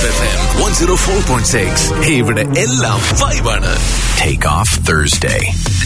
FM 104.6. ഇവിടെ എല്ലാം വൈബാണ്. Take off Thursday.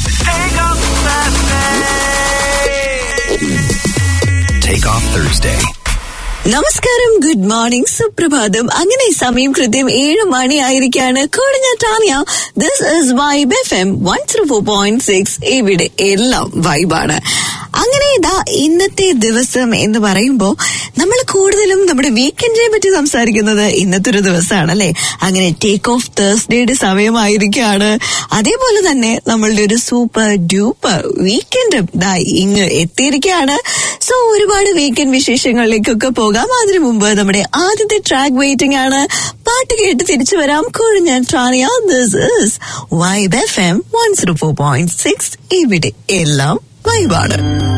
Take off Thursday. നമസ്കാരം, ഗുഡ് മോർണിംഗ്, സുപ്രഭാതം. അങ്ങനെ സമയം കൃത്യം 7 മണി ആയിരിക്കാണ്. കോഴിഞ്ഞ Tania. This is vibe FM 104.6. ഇവിടെ എല്ലാം വൈബാണ്. അങ്ങനെ ഇതാ ഇന്നത്തെ ദിവസം എന്ന് പറയുമ്പോ നമ്മൾ കൂടുതലും നമ്മുടെ വീക്കെൻഡിനെ പറ്റി സംസാരിക്കുന്നത് ഇന്നത്തെ ഒരു ദിവസമാണല്ലേ. അങ്ങനെ ടേക്ക് ഓഫ് തേഴ്സ്ഡേയുടെ സമയമായിരിക്കാണ്. അതേപോലെ തന്നെ നമ്മളുടെ ഒരു സൂപ്പർ ഡ്യൂപ്പർ വീക്കെൻഡ് ഇങ്ങ് എത്തിയിരിക്കുകയാണ്. സോ ഒരുപാട് വീക്കെൻഡ് വിശേഷങ്ങളിലേക്കൊക്കെ പോകാം. അതിനു മുമ്പ് നമ്മുടെ ആദ്യത്തെ ട്രാക്ക് വെയിറ്റിംഗ് ആണ്. പാട്ട് കേട്ട് തിരിച്ചു വരാം. കോഴിഞ്ഞ Tania. This is vibe FM 104.6. ഇവിടെ എല്ലാം വൈബാണ്.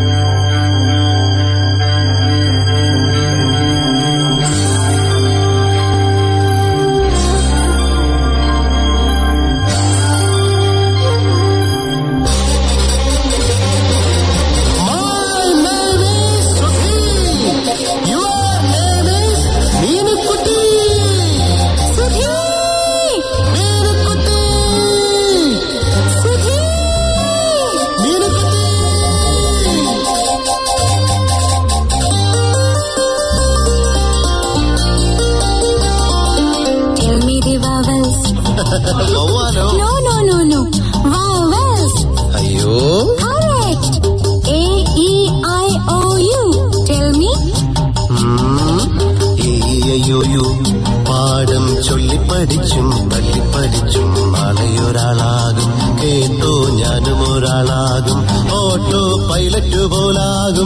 No. Vowels. Ayyo. Correct. A-E-I-O-U. Tell me. A-E-I-O-U. പാഠം ചൊല്ലി പഠിച്ചും തല്ലി പഠിച്ചും നാളെയൊരാളാകും. കേട്ടോ ഞാനും ഒരാളാകും. ഓട്ടോ പൈലറ്റ് പോലാകും.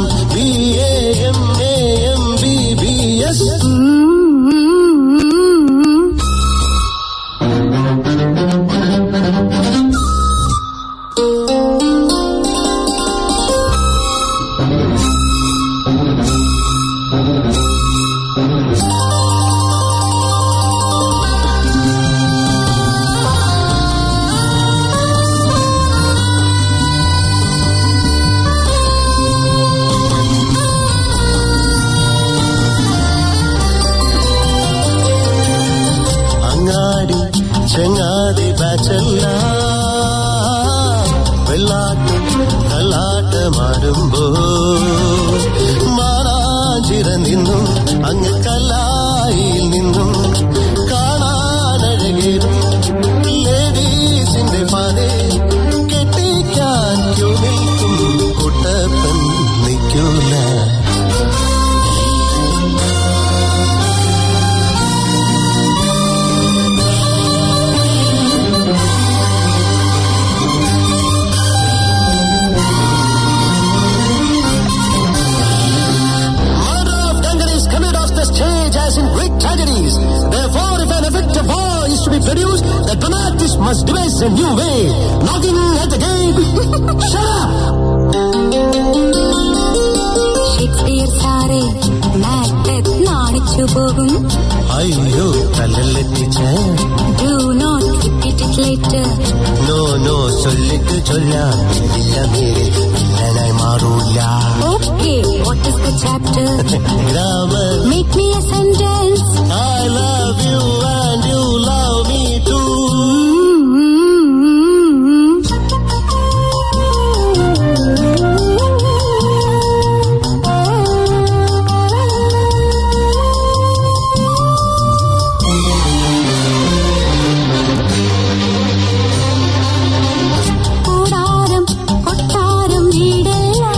BAMAMBBS. ചെങ്ങാതി ബാച്ചല്ല വെള്ളാട്ടും കല്ലാട്ടമാടുമ്പോ മാറാഞ്ചിറ നിന്നും അങ്ങ് കല്ലായിൽ നിന്നും കാണാനഴകേറും ലേഡീസിന്റെ പാതേ കെട്ടിക്കാൻ ക്യൂ നിൽക്കും കുട്ടപ്പൻ നിൽക്കൂല. Therefore, if an effective war is to be produced, the dramatist must devise a new way. Knocking at the gate. Shut up! Shakespeare സാറേ മാക്ബെത്ത് നാണിച്ചു പോകും. അയ്യോ തലല്ലേ teacher. Do not repeat it later. No ചൊല്ലിക്ക് ചൊല്ലാം. ഇല്ല മേരെ ഇല്ലനായി മാറൂല. Okay, what is the chapter? Grammar. Make me a sentence. I love you and you love me too. കൊട്ടാരം വീടെല്ലാം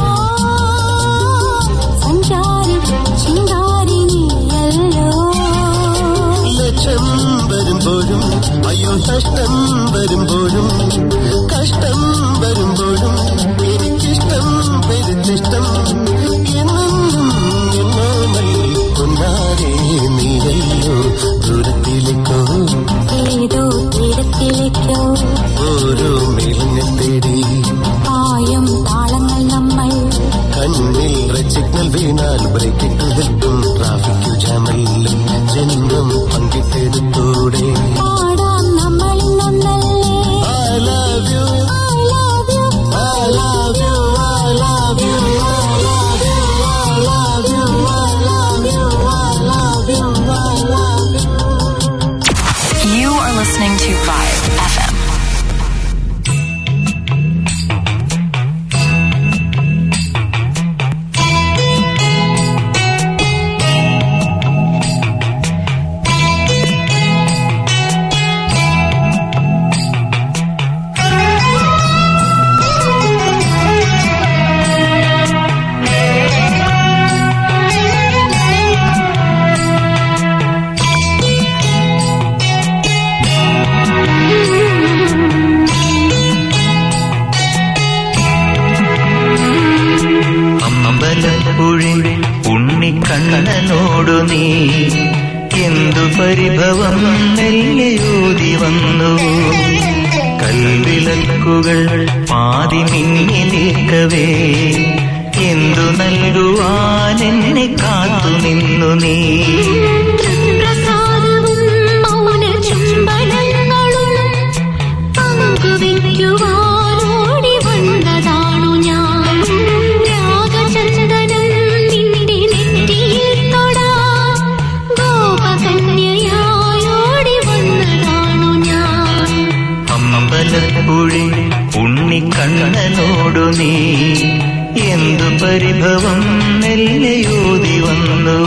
സഞ്ചാരി ചിങ്കാരി നീയല്ലോ. ലക്ഷം വരുമ്പോഴും അയ്യോ കഷ്ടം വരുമ്പോഴും കഷ്ടം വരുമ്പോഴും എനിക്കിഷ്ടം പെരുത്തിഷ്ടം എന്നും എന്നോമൽ കൊണ്ടാരേ നീയല്ലോ ദൂരത്തിലേക്കോ ഏതോ തീരത്തിലേക്കോ ഓരോ മേലിനെ തേടി പായം താളങ്ങൾ നമ്മൾ കണ്ണിൽ റെഡ് സിഗ്നൽ വീണാൽ ബ്രേക്ക് ഇട്ടു നിൽക്കും ട്രാഫിക് ജാമല്ലും ജന്മം പങ്കിട്ടെടുത്തൂടെ പാടാം നമ്മൾ നന്നല്ലേ. I എന്തു പരിഭവം മെല്ലെയോതി വന്നു. കൽവിളക്കുകൾ പാതി മിന്നി നിൽക്കവേ എന്തു നൽകുവാൻ എന്നെ കാത്തു നിന്നു നീ. പ്രസാദവും മൗന ചുംബനങ്ങളും പങ്കുവയ്ക്കുവാനോടി വന്നതാണു ഞാൻ. രാഗചന്ദനം നിന്റെ നെറ്റിയിൽ തൊടാൻ ഗോപകന്യയായോടി വന്നതാണു ഞാൻ. അമ്പലപ്പുഴി ഉണ്ണിക്കണ്ണനോടു നീ എന്തു പരിഭവം മെല്ലെയോതി വന്നു.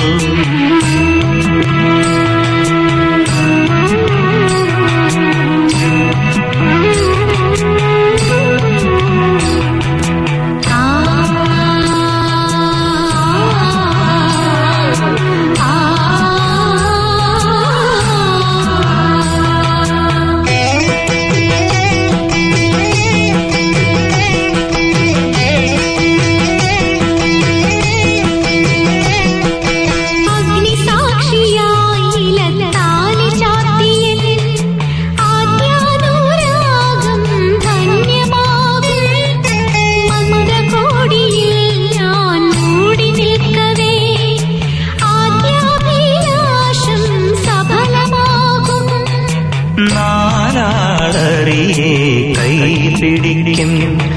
പിടിക്കും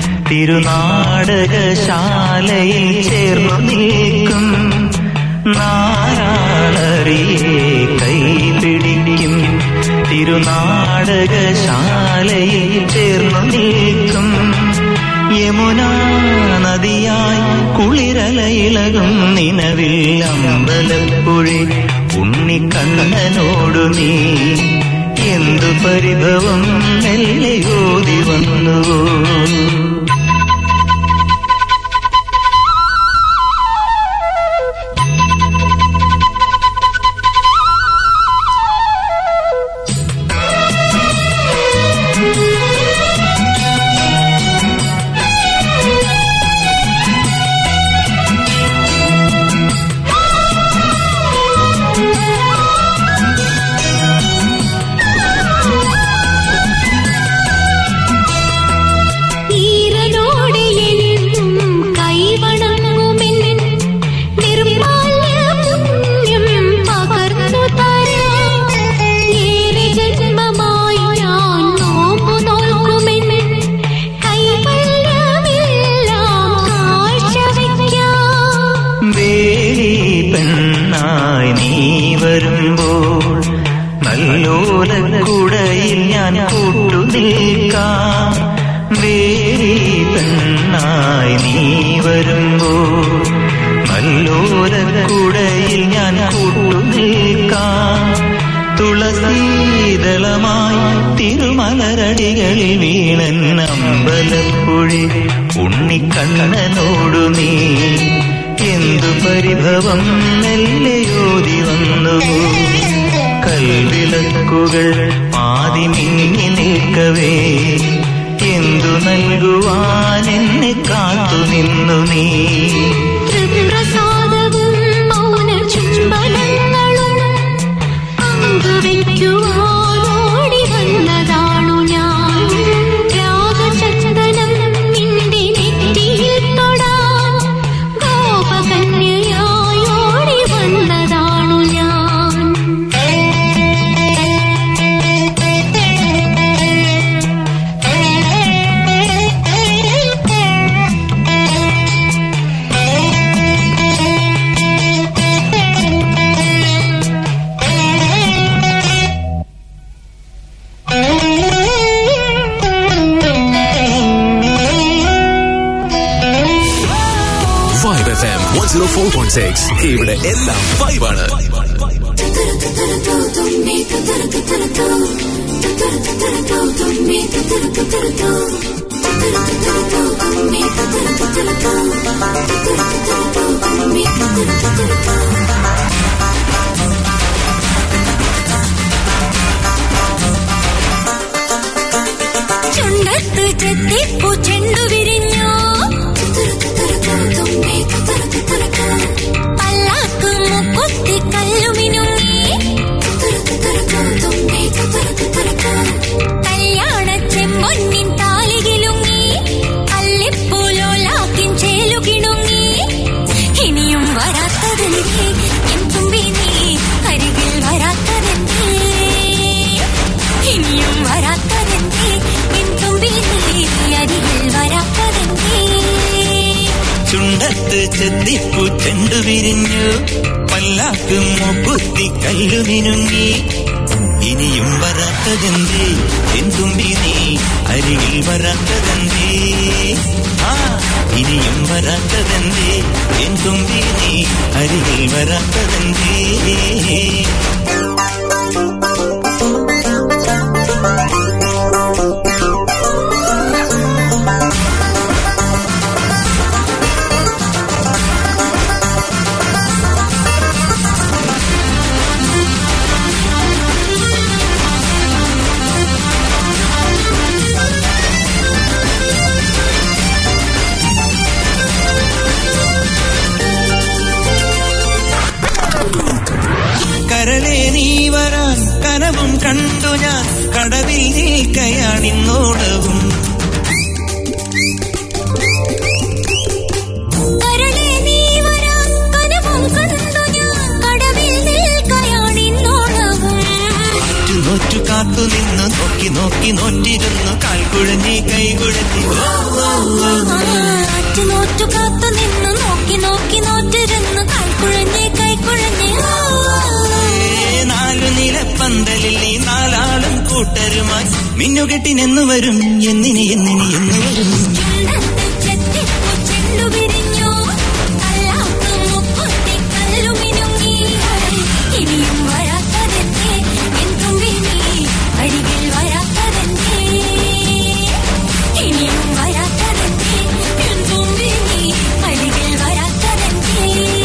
തിരുനാടകശാലയിൽ ചേർന്നു നിൽക്കും. നാരാളറിയെ കൈ പിടിക്കും തിരുനാടകശാലയിൽ ചേർന്നു നിൽക്കും. യമുനാ നദിയായി കുളിരലയിളകും നിലവിൽ അമ്പലപ്പുഴി ഉണ്ണിക്കണ്ണനോടു നീ എന്തു പരിഭവം മെല്ലെയോതി വന്നു. നല്ലോലക്കുടയിൽ ഞാൻ കൂട്ടുനിൽക്കാം. വേരി പെണ്ണായി നീ വരുമ്പോൾ നല്ലോലക്കുടയിൽ ഞാൻ കൂട്ടുനിൽക്കാം. തുളസീതളമായി തിരുമലരടികളിൽ വീണൻ അമ്പലപ്പുഴി ഉണ്ണിക്കണ്ണനോടു നീ എന്തു പരിഭവം മെല്ലെയോതി വന്നു. കൽവിളക്കുകൾ പാതി മിന്നി നിൽക്കവേ എന്തു നൽകുവാൻ എന്നെ കാത്തു നിന്നു നീ. പ്രസാദവും മൗന ചുംബനങ്ങളും പങ്കുവയ്ക്കുവാനോടി വന്നതാണു ഞാൻ. രാഗചന്ദനം നിന്റെ നെറ്റിയിൽ തൊടാൻ ഗോപകന്യയായോടി വന്നതാണു ഞാൻ. Vibe FM 104.6 ഇവിടെ എല്ലാം വൈബാണ്. ചുണ്ടത്ത് ചെത്തിപ്പൂ ചെണ്ടു വിരിഞ്ഞോ, പല്ലാക്ക് മുക്കുത്തി കല്ലു ചെത്തിപ്പൂ ചെണ്ടു വിരിഞ്ഞു പല്ലാക്ക് മൂക്കുത്തി കല്ലു മിനുങ്ങി ഇനിയും വരാത്തതെന്തേ എൻ തുമ്പി നീ അരികിൽ വരാത്തതെന്തേ ഇനിയും വരാത്തതെന്തേ എൻ തുമ്പി നീ അരികിൽ വരാത്തതെന്തേ കരളേ നീ വരാൻ കനവും കണ്ടു ഞാൻ കടവിൽ നിൽക്കയാണിന്നോടവും കരളേ നീ വരാൻ കനവും കണ്ടു ഞാൻ കടവിൽ നിൽക്കയാണിന്നോടവും നോറ്റു കാത്തു നിന്ന് നോക്കി നോക്കി നോറ്റിരുന്നു കാൽക്കുഴഞ്ഞി കൈകുഴഞ്ഞി നോറ്റു കാത്തു നിന്ന് നോക്കി നോക്കി നോറ്റിരുന്നു കാൽക്കുഴഞ്ഞി കൈക്കുഴഞ്ഞി നാലു നിലപ്പന്തലിൽ നീ നാലാളും കൂട്ടരുമായി മിന്നുകെട്ടിനെന്നു വരും എന്നിനി എന്നിനി എന്ന് വരും ചെണ്ടു വിരിഞ്ഞു കല്ലാക്ക് മുക്കുത്തി കല്ലു മിനുങ്ങി ഇനിയും വരാത്തതെന്തേ എൻ തുമ്പി നീ അരികിൽ വരാത്തതെന്തേ ഇനിയും വരാത്തതെന്തേ എൻ തുമ്പി നീ അരികിൽ വരാത്തതെന്തേ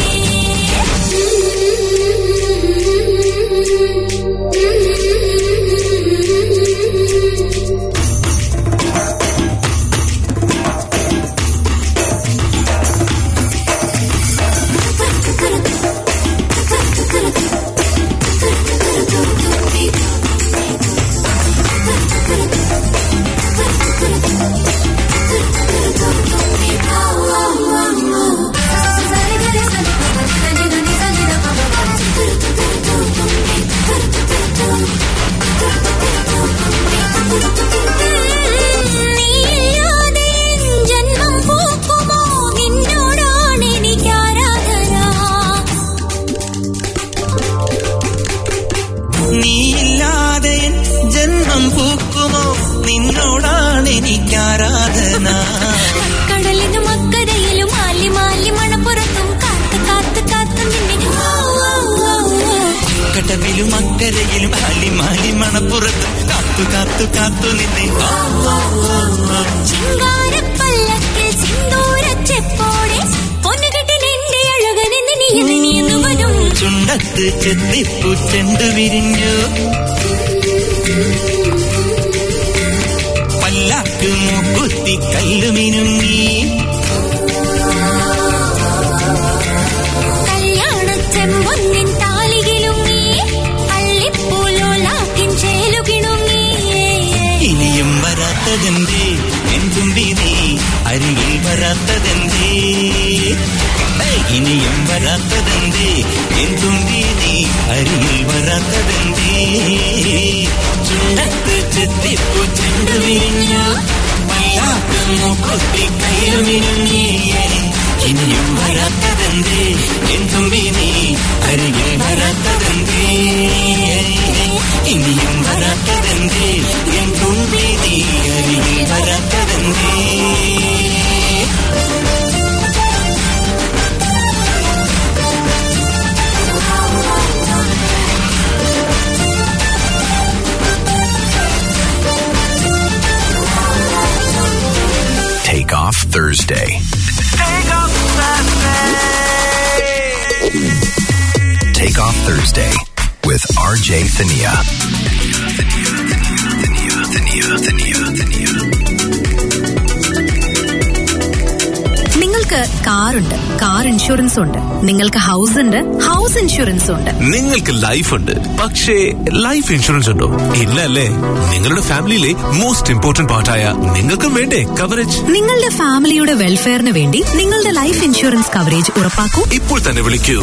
കടലിനും അക്കരയിലും മാലി മാലി മണപ്പുറത്തും കാത്ത് കാത്ത് കാത്ത് നിന്നെ കടവിലും അക്കരയിലും മാലി മാലി മണപ്പുറത്തും കാത്തു കാത്തു കാത്തു നിന്നെ ചിങ്കാരപ്പല്ലക്കിൽ സിന്ദൂരച്ചെപ്പോടെ പൊന്നുകെട്ടിനെന്റെ അഴകനെ നിനിയെന്നു വരും ചുണ്ടത്ത് ചെത്തിപ്പൂ ചെണ്ടു വിരിഞ്ഞു പല്ലാക്ക് മൂക്കുത്തി കല്ലു മിനുങ്ങി കല്യാണച്ചെമ്പൊന്നിൻ താലികിലുങ്ങി അള്ളിപ്പൂലോലാക്കിൻ ചേലുകിണുങ്ങി ഇനിയും വരാത്തതെന്തേ എൻ തുമ്പി നീ അരികിൽ വരാത്തതെന്തേ ഇനിയും വരാത്തതെന്തേ എൻ തുമ്പി നീ അരികിൽ വരാത്തതെന്തേ ചുണ്ടത്ത് ചെത്തിപ്പൂ ചെണ്ടു വിരിഞ്ഞു പല്ലാക്ക് മൂക്കുത്തി കയ്യിലു മിനുങ്ങി ഇനിയും വരാത്തതെന്തേ എൻ തുമ്പി നീ അരികിൽ വരാത്തതെന്തേ ഇനിയും വരാത്തതെന്തേ എൻ തുമ്പി നീ അരികിൽ വരാത്തതെന്തേ Take Off Thursday. Take Off Thursday with RJ Thania. നിങ്ങൾക്ക് കാറുണ്ട്, കാർ ഇൻഷുറൻസ് ഉണ്ട്. നിങ്ങൾക്ക് ഹൗസ് ഉണ്ട്, ഹൗസ് ഇൻഷുറൻസ് ഉണ്ട്. നിങ്ങൾക്ക് ലൈഫ് ഉണ്ട്, പക്ഷേ ലൈഫ് ഇൻഷുറൻസ് ഉണ്ടോ? ഇല്ല അല്ലേ? നിങ്ങളുടെ ഫാമിലിയിലെ മോസ്റ്റ് ഇമ്പോർട്ടന്റ് പാർട്ടായ നിങ്ങൾക്കും വേണ്ടേ കവറേജ്? നിങ്ങളുടെ ഫാമിലിയുടെ വെൽഫെയറിന് വേണ്ടി നിങ്ങളുടെ ലൈഫ് ഇൻഷുറൻസ് കവറേജ് ഉറപ്പാക്കൂ. ഇപ്പോൾ തന്നെ വിളിക്കൂ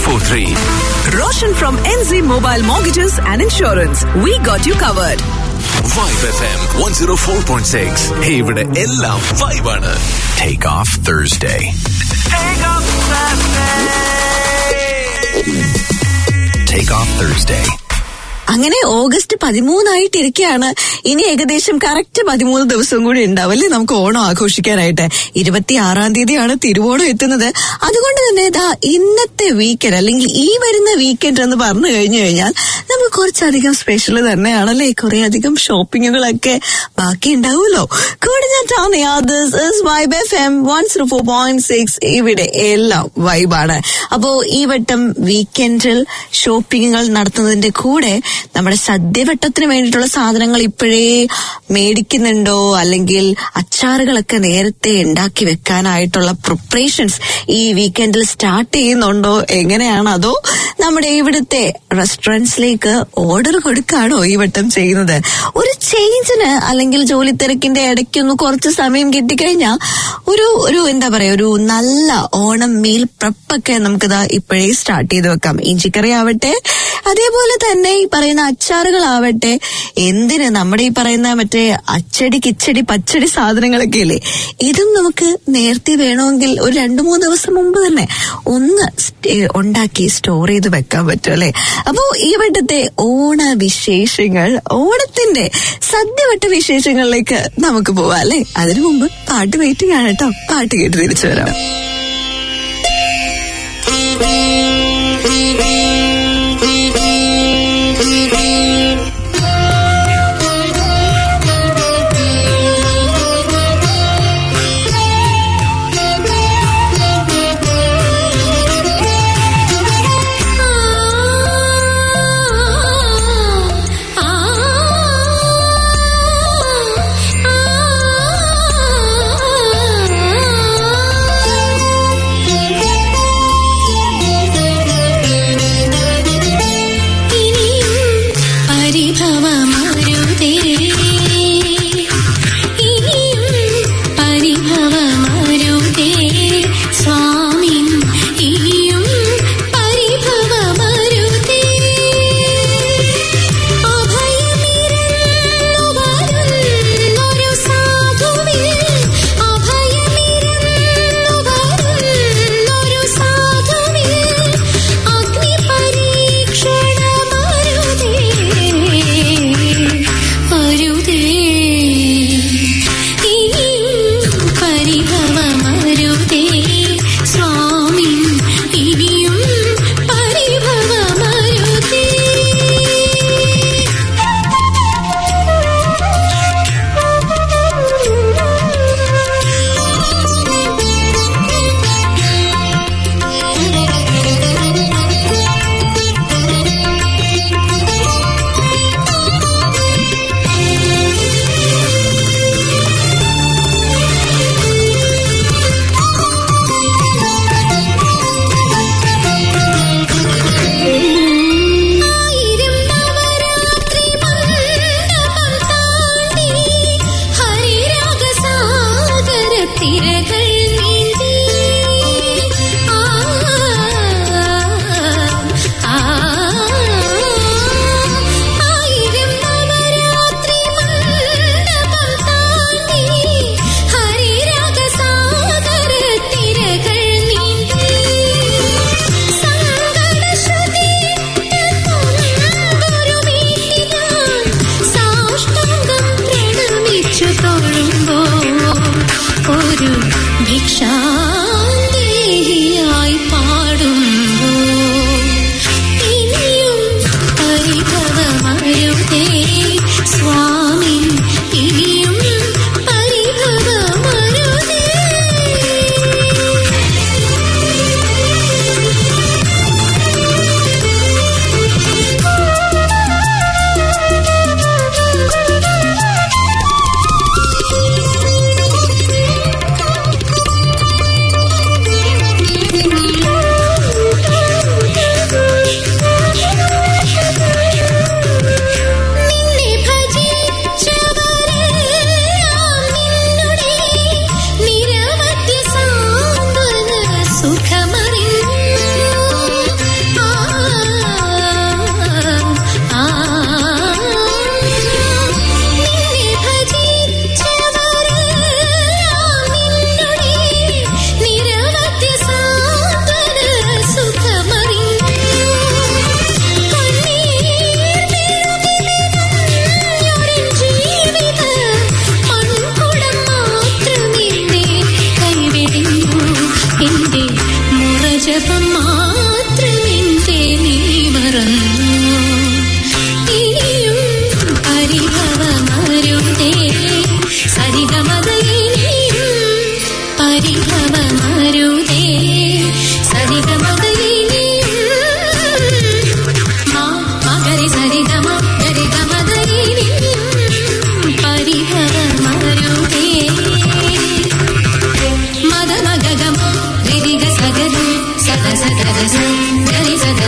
0222000243. Roshan from NZ Mobile Mortgages and Insurance. We got you covered. Vibe FM 104.6. ഇവിടെ എല്ലാം വൈബാണ്. Take off Thursday. Take off Thursday. അങ്ങനെ ഓഗസ്റ്റ് 13 ഇനി ഏകദേശം കറക്റ്റ് 13 ദിവസം കൂടി ഉണ്ടാവും അല്ലേ നമുക്ക് ഓണം ആഘോഷിക്കാനായിട്ട്. 26 തിരുവോണം എത്തുന്നത്. അതുകൊണ്ട് തന്നെ ഇന്നത്തെ വീക്കെൻഡ് അല്ലെങ്കിൽ ഈ വരുന്ന വീക്കെൻഡ് എന്ന് പറഞ്ഞു കഴിഞ്ഞാൽ നമുക്ക് കുറച്ചധികം സ്പെഷ്യൽ തന്നെയാണല്ലേ. കുറെ അധികം ഷോപ്പിങ്ങുകളൊക്കെ ബാക്കി ഉണ്ടാവുമല്ലോ. Vibe FM 104.6. ഇവിടെ എല്ലാം വൈബാണ്. അപ്പോ ഈ വട്ടം വീക്കെൻഡിൽ ഷോപ്പിങ്ങുകൾ നടത്തുന്നതിന്റെ കൂടെ നമ്മുടെ സദ്യവട്ടത്തിന് വേണ്ടിയിട്ടുള്ള സാധനങ്ങൾ ഇപ്പോഴേ മേടിക്കുന്നുണ്ടോ, അല്ലെങ്കിൽ അച്ചാറുകളൊക്കെ നേരത്തെ ഉണ്ടാക്കി വെക്കാനായിട്ടുള്ള പ്രിപ്പറേഷൻസ് ഈ വീക്കെൻഡിൽ സ്റ്റാർട്ട് ചെയ്യുന്നുണ്ടോ, എങ്ങനെയാണ്? അതോ നമ്മുടെ ഇവിടുത്തെ റെസ്റ്റോറൻറ്റ്സിലേക്ക് ഓർഡർ കൊടുക്കാണോ ഈ വട്ടം ചെയ്യുന്നത്? ഒരു ചേഞ്ചിന് അല്ലെങ്കിൽ ജോലി തിരക്കിന്റെ ഇടയ്ക്കൊന്ന് കുറച്ച് സമയം കിട്ടിക്കഴിഞ്ഞാൽ ഒരു എന്താ പറയാ, ഒരു നല്ല ഓണം മീൽ പ്രപ്പൊക്കെ നമുക്കിതാ ഇപ്പോഴേ സ്റ്റാർട്ട് ചെയ്ത് വെക്കാം. ഇഞ്ചിക്കറി ആവട്ടെ, അതേപോലെ തന്നെ ഈ പറയുന്ന അച്ചാറുകളാവട്ടെ, എന്തിന് നമ്മുടെ ഈ പറയുന്ന മറ്റേ അച്ചടി കിച്ചടി പച്ചടി സാധനങ്ങളൊക്കെ ഇല്ലേ, ഇതും നമുക്ക് നേരത്തെ വേണമെങ്കിൽ ഒരു 2-3 ദിവസം മുമ്പ് തന്നെ ഒന്ന് ഉണ്ടാക്കി സ്റ്റോർ ചെയ്ത് വെക്കാൻ പറ്റും അല്ലെ. അപ്പോ ഈ വട്ടത്തെ ഓണ വിശേഷങ്ങൾ, ഓണത്തിന്റെ സദ്യവട്ട വിശേഷങ്ങളിലേക്ക് നമുക്ക് പോവാം അല്ലെ. അതിനു മുമ്പ് പാട്ട് വെയിറ്റിംഗ് ആണ് കേട്ടോ. പാട്ട് കേട്ട് തിരിച്ചു വരാം. ആ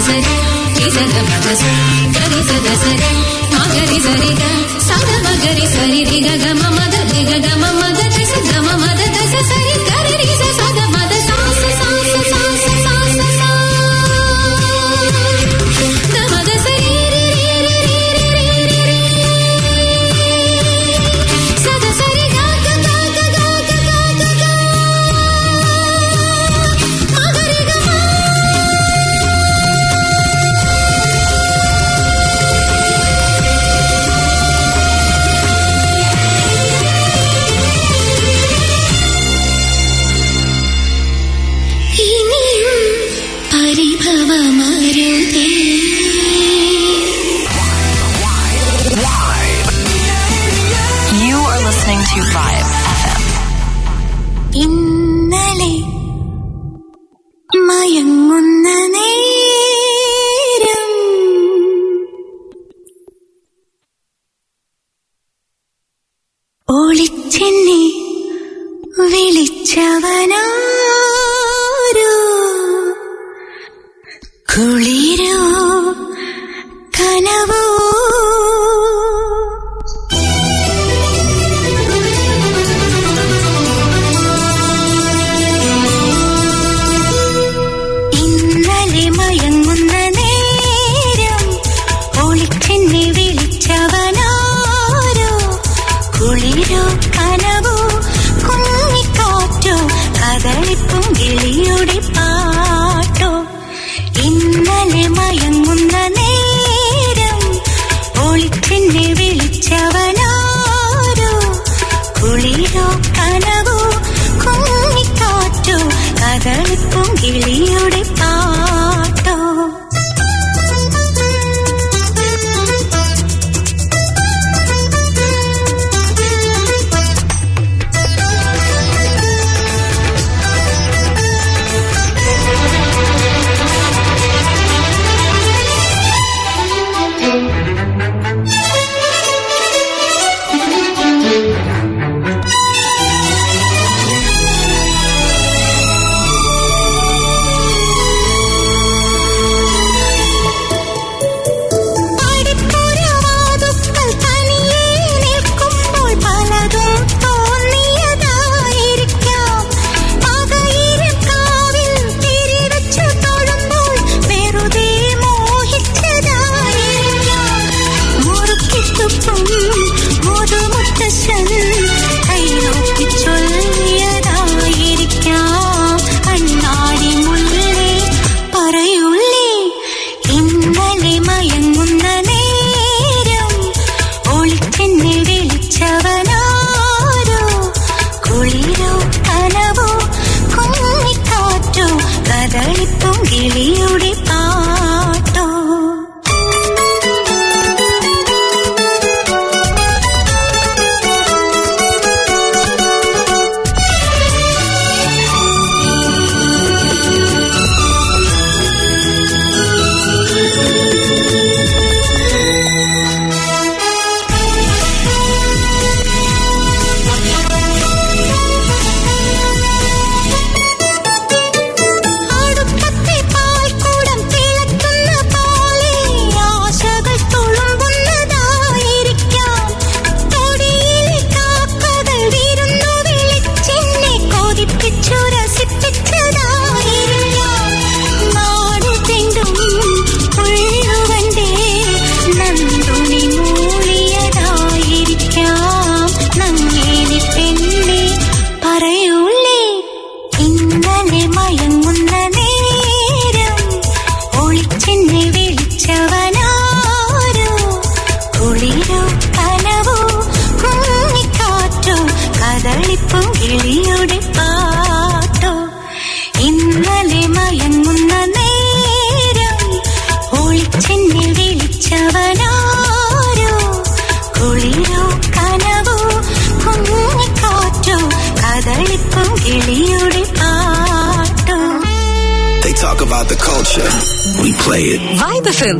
about the culture. We play it. Vibe FM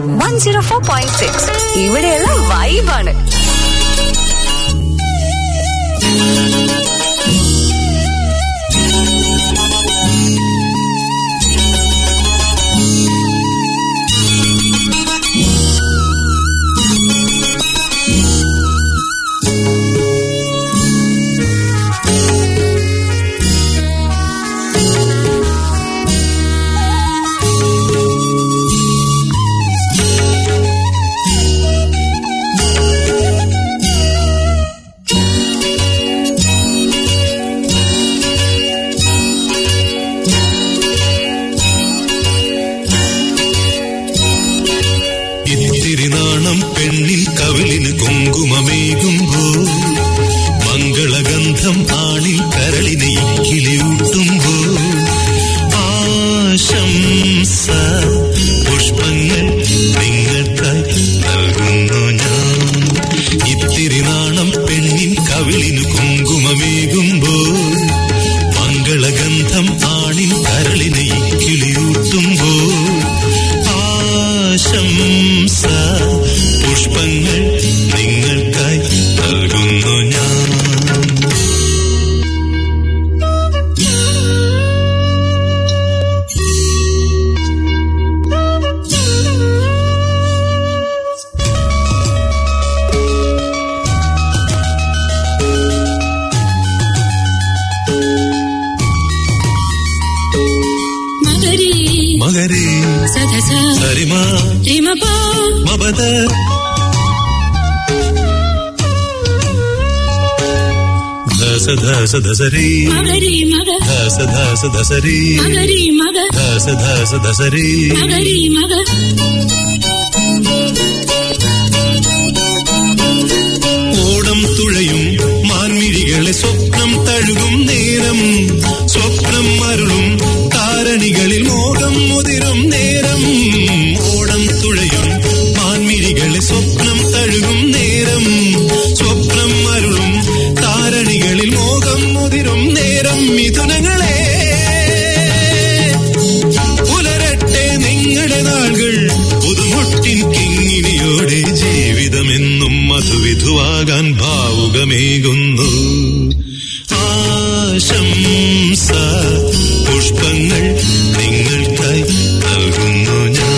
104.6. ഇവിടെയുള്ള വൈബാണ്. ഇത്തിരി നാണം പെണ്ണിൻ കവിളിന് കുങ്കുമമേകുമ്പോൾ മംഗളഗന്ധം ആണിൽ കരളിനെ ഇക്കിളിയൂട്ടുമ്പോൾ ആശംസ പുഷ്പങ്ങൾ നിങ്ങൾക്കായി നൽകുന്നു ഞാൻ. ഇത്തിരി നാണം പെണ്ണിൻ കവിളിന് കുങ്കുമമേകുമ്പോൾ മംഗളഗന്ധം ആണിൻ കരളിനെ ഇക്കിളിയൂട്ടുമ്പോൾ ആശംസ പുഷ്പങ്ങൾ നിങ്ങൾക്കായി നൽകുന്നു ഞാൻ. മകരി സരിമ മബദ ധസ ധസ ധസരി ധസ ധസ ധസരി ധസ ധസ ധസരി. ഓടം തുഴയും മാൻമിഴികളെ സ്വപ്നം തഴുകും നേരം സ്വപ്നം മരുളും താരണികളിൽ മോഹം മുതിരും നേരം. ഓടം തുഴയും മാൻമിഴികളെ സ്വപ്നം തഴുകും നേരം സ്വപ്നം മരുളും താരണികളിൽ മോഹം മുതിരും നേരം. മിഥുനങ്ങളെ പുലരട്ടെ നിങ്ങളുടെ നാളുകൾ പുതുമുട്ടിൻ കിങ്ങിണിയോടെ ജീവിതമെന്നും മധുവിധുവാകാൻ ഭാവുകമേകുന്നു. ആശംസ പുഷ്പങ്ങൾ നിങ്ങൾക്കായി നൽകുന്നു ഞാൻ.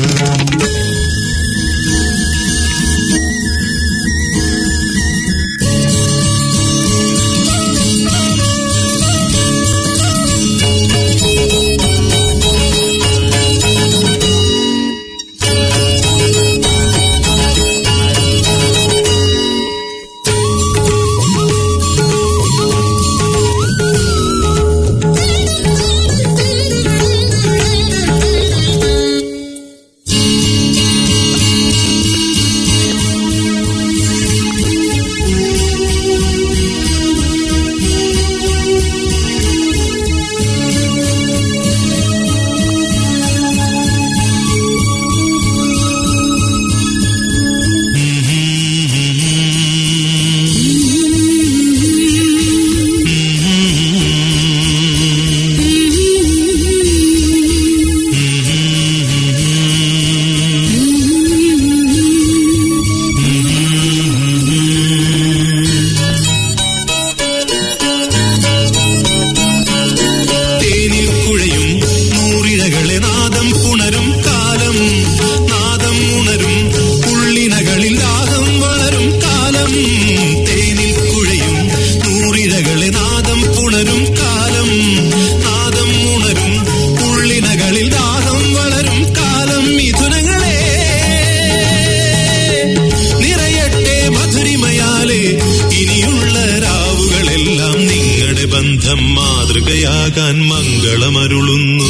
മാതൃകയാകാൻ മംഗളമരുളുന്നു.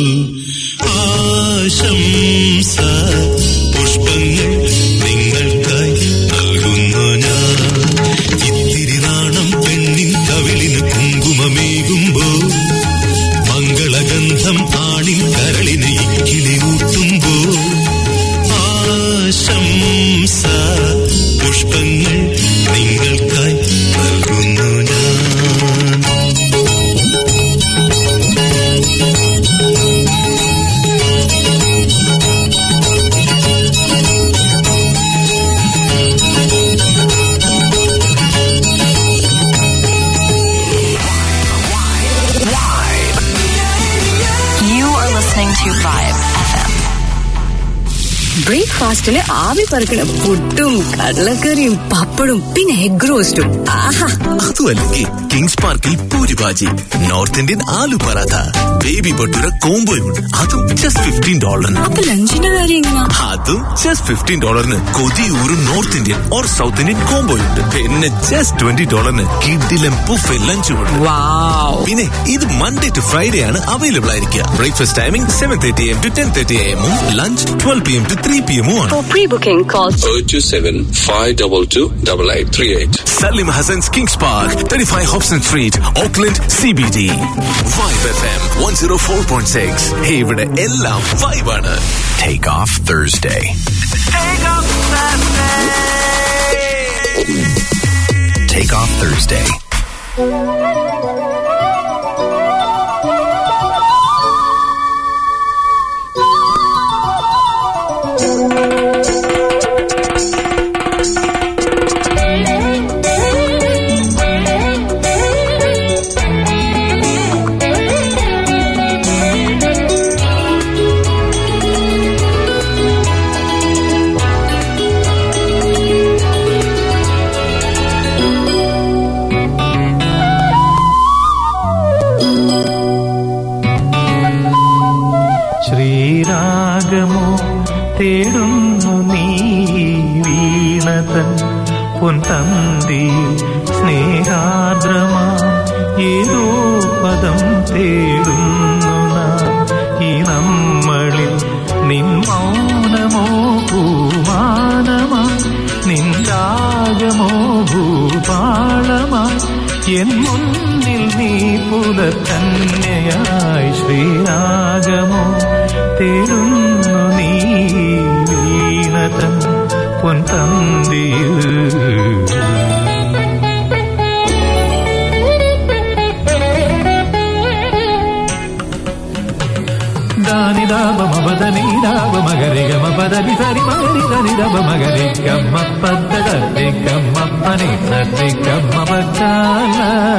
ആശംസ പുഷ്പങ്ങൾ നിങ്ങൾക്കായി നൽകുന്നു ഞാൻ. ഇത്തിരി നാണം പെണ്ണിൻ കവിളിന് കുങ്കുമമേകുമ്പോൾ മംഗളഗന്ധം ആണിൻ കരളിനെ ഇക്കിളിയൂട്ടുമ്പോൾ ആശംസ പുഷ്പങ്ങൾ നിങ്ങൾക്കായി നൽകുന്നു ഞാൻ. ബ്രേക്ക്ഫാസ്റ്റിന് ആവി പറക്കണ പുട്ടും കടലക്കറിയും പപ്പടും പിന്നെ എഗ് റോസ്റ്റും. ആഹാ, അതുമല്ലെങ്കിൽ കിങ്സ് പാർക്കിൽ puri bhaji, north Indian aloo paratha, baby bhatura കോംബോയുണ്ട്. അതും ജസ്റ്റ് $15. അപ്പൊ ലഞ്ചിന്റെ കാര്യം എങ്ങനെയാ? അതും ജസ്റ്റ് $15 കൊതിയൂറും north Indian or south Indian കോംബോയുണ്ട്. പിന്നെ ജസ്റ്റ് $20 കിഡിലും ബുഫേ ലഞ്ചുമുണ്ട്. പിന്നെ ഇത് മൺഡേ ടു ഫ്രൈഡേ ആണ് അവൈലബിൾ ആയിരിക്കുക. Breakfast timing 7:30 AM to 10:30 AM, lunch 12 PM to 3 PM ആണ്. For pre-booking, call 027-522-8838. Salim Hassan's Kings Park, 35 Hobson Street, Auckland, CBD. Vibe FM 104.6. Hey, ഇവിടെ എല്ലാം vibe ആണ്. Take off Thursday. Take off Thursday. തേടുന്നു നീ വീണതൻ പൊൻതന്തിയിൽ സ്നേഹാർദ്രമാ ഏതോ പദം തേടുന്നു നാം ഈ നമ്മളിൽ നിൻ മൗനമോ ഭൂമാനമായി നിൻ രാഗമോ ഭൂപാളമായി എൻ മുന്നിൽ നീ പുലർക്കന്യയായി ശ്രീരാഗമോ തേടുന്നു നീ വീണതൻ പൊൻതന്തിയിൽ ദാനിദാപമപദനിദാപ മഗരിഗമ പദനി സരി മഗരിദനിദപ മഗരിഗമ പദഗരിഗമ പനിസരിഗമ പച്ചാല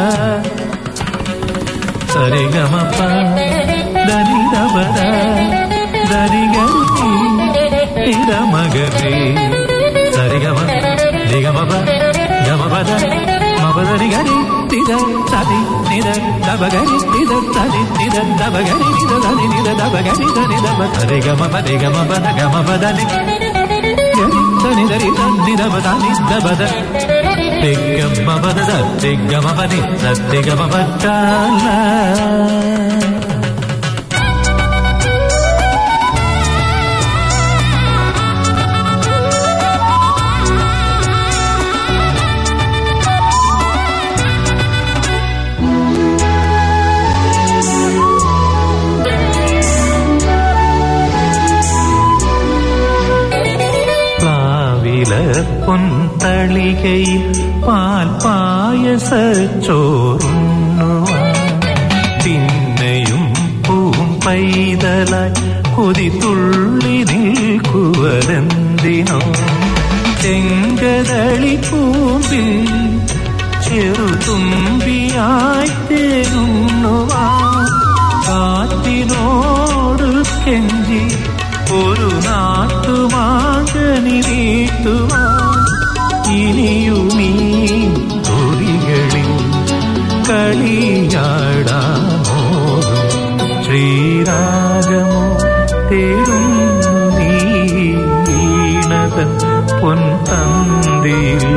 സരിഗമപ ദനിദപദ ദരിഗരി ഇദമഗരി സരിഗമ നിഗമപ ഗമപദ മപദനി ഗരി തിദ സതി നിദ ദബഗരി തിദ സതി നിദ ദബഗരി നിദ സതി നിദ ദബഗരി ധനി ദബ സരിഗമപ നിഗമപദ ഗമപദനി ഗരി ധനി ദരി ധനി ദബദനി ദബദ തിഗമപദ തിഗമപനി സതിഗമപച്ചാല പൊൻതളികയിൽ പാൽപായസച്ചോറുണ്ണുവാൻ പിന്നെയും പൂം പൈതലായി കൊതിതുള്ളി നിൽക്കുവരെന്തിനോ ചെങ്കതളി പൂമ്പിൽ ചെറുതുമ്പിയായി തേങ്ങുന്നുവാൻ കാറ്റിനോട് കെഞ്ചി ഒരു നാട്ടുമാകനി വീട്ടുവാൻ ഇനിയുമീ തൊടികളിൽ കളിയാടാമോതും ശ്രീരാഗമോ തേടുന്നു നീ വീണതൻ പൊൻതന്തിയിൽ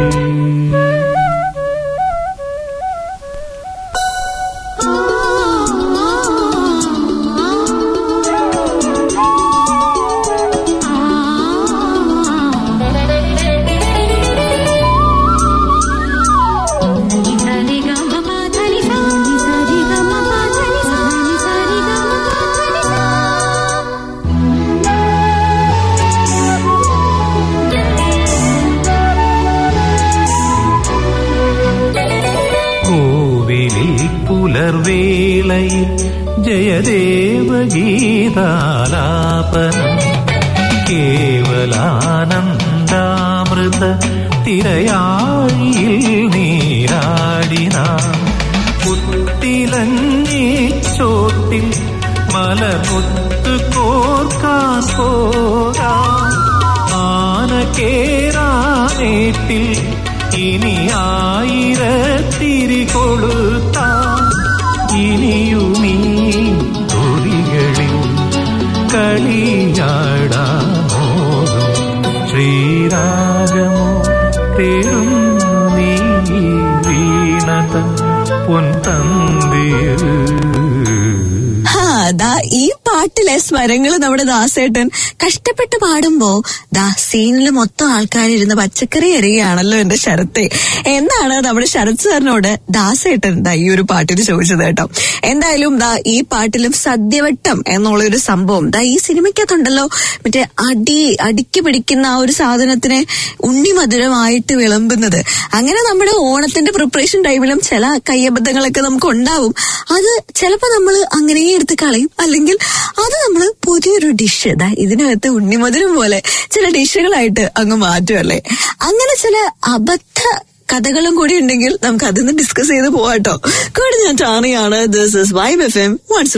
പുലർവേളയിൽ ജയദേവഗീതാലാപനം കേവലാനന്ദാമൃത തിരയാഴിയിൽ നീരാടിനാം പുത്തിലഞ്ഞി ചോട്ടിൽ മലമുത്ത് കോർക്കാൻ പോകാം ആനക്കേറാനേട്ടിൽ ഇനി ആയിരത്തിരി കൊളുത്താം ഇനിയുമീ തൊടികളിൽ കളിയാടാമോതും ശ്രീരാഗമോ തേടുന്നു നീ വീണതൻ പൊൻതന്തിയിൽ. ഈ പാട്ടിലെ സ്വരങ്ങൾ നമ്മുടെ ദാസേട്ടൻ കഷ്ടപ്പെട്ട് പാടുമ്പോ സീനിൽ മൊത്തം ആൾക്കാരിരുന്ന് പച്ചക്കറി എറിയുകയാണല്ലോ എന്റെ ശരത്തെ എന്നാണ് നമ്മുടെ ശരത് സാറിനോട് ദാസേട്ടൻ ഈ ഒരു പാട്ടിന് ചോദിച്ചത് കേട്ടോ. എന്തായാലും ഈ പാട്ടിലും സദ്യവട്ടം എന്നുള്ളൊരു സംഭവം ഈ സിനിമയ്ക്കകത്തുണ്ടല്ലോ. മറ്റേ അടിക്ക് പിടിക്കുന്ന ആ ഒരു സാധനത്തിനെ ഉണ്ണിമധുരമായിട്ട് വിളമ്പുന്നത്. അങ്ങനെ നമ്മുടെ ഓണത്തിന്റെ പ്രിപ്പറേഷൻ ടൈമിലും ചില കയ്യബദ്ധങ്ങളൊക്കെ നമുക്ക് ഉണ്ടാവും. അത് ചിലപ്പോ നമ്മൾ അങ്ങനെ എടുത്ത് കളയും, അല്ലെങ്കിൽ അത് നമ്മൾ പുതിയൊരു ഡിഷ് ഇതിനകത്ത് ഉണ്ണിമധുരം പോലെ ചില ഡിഷുകളായിട്ട് അങ്ങ് മാറ്റുമല്ലേ. അങ്ങനെ ചില അബദ്ധ കഥകളും കൂടി ഉണ്ടെങ്കിൽ നമുക്ക് അതിന്ന് ഡിസ്കസ് ചെയ്ത് പോവാട്ടോ. കൂടെ ഞാൻ ടാണിയാണ്. This is vibe FM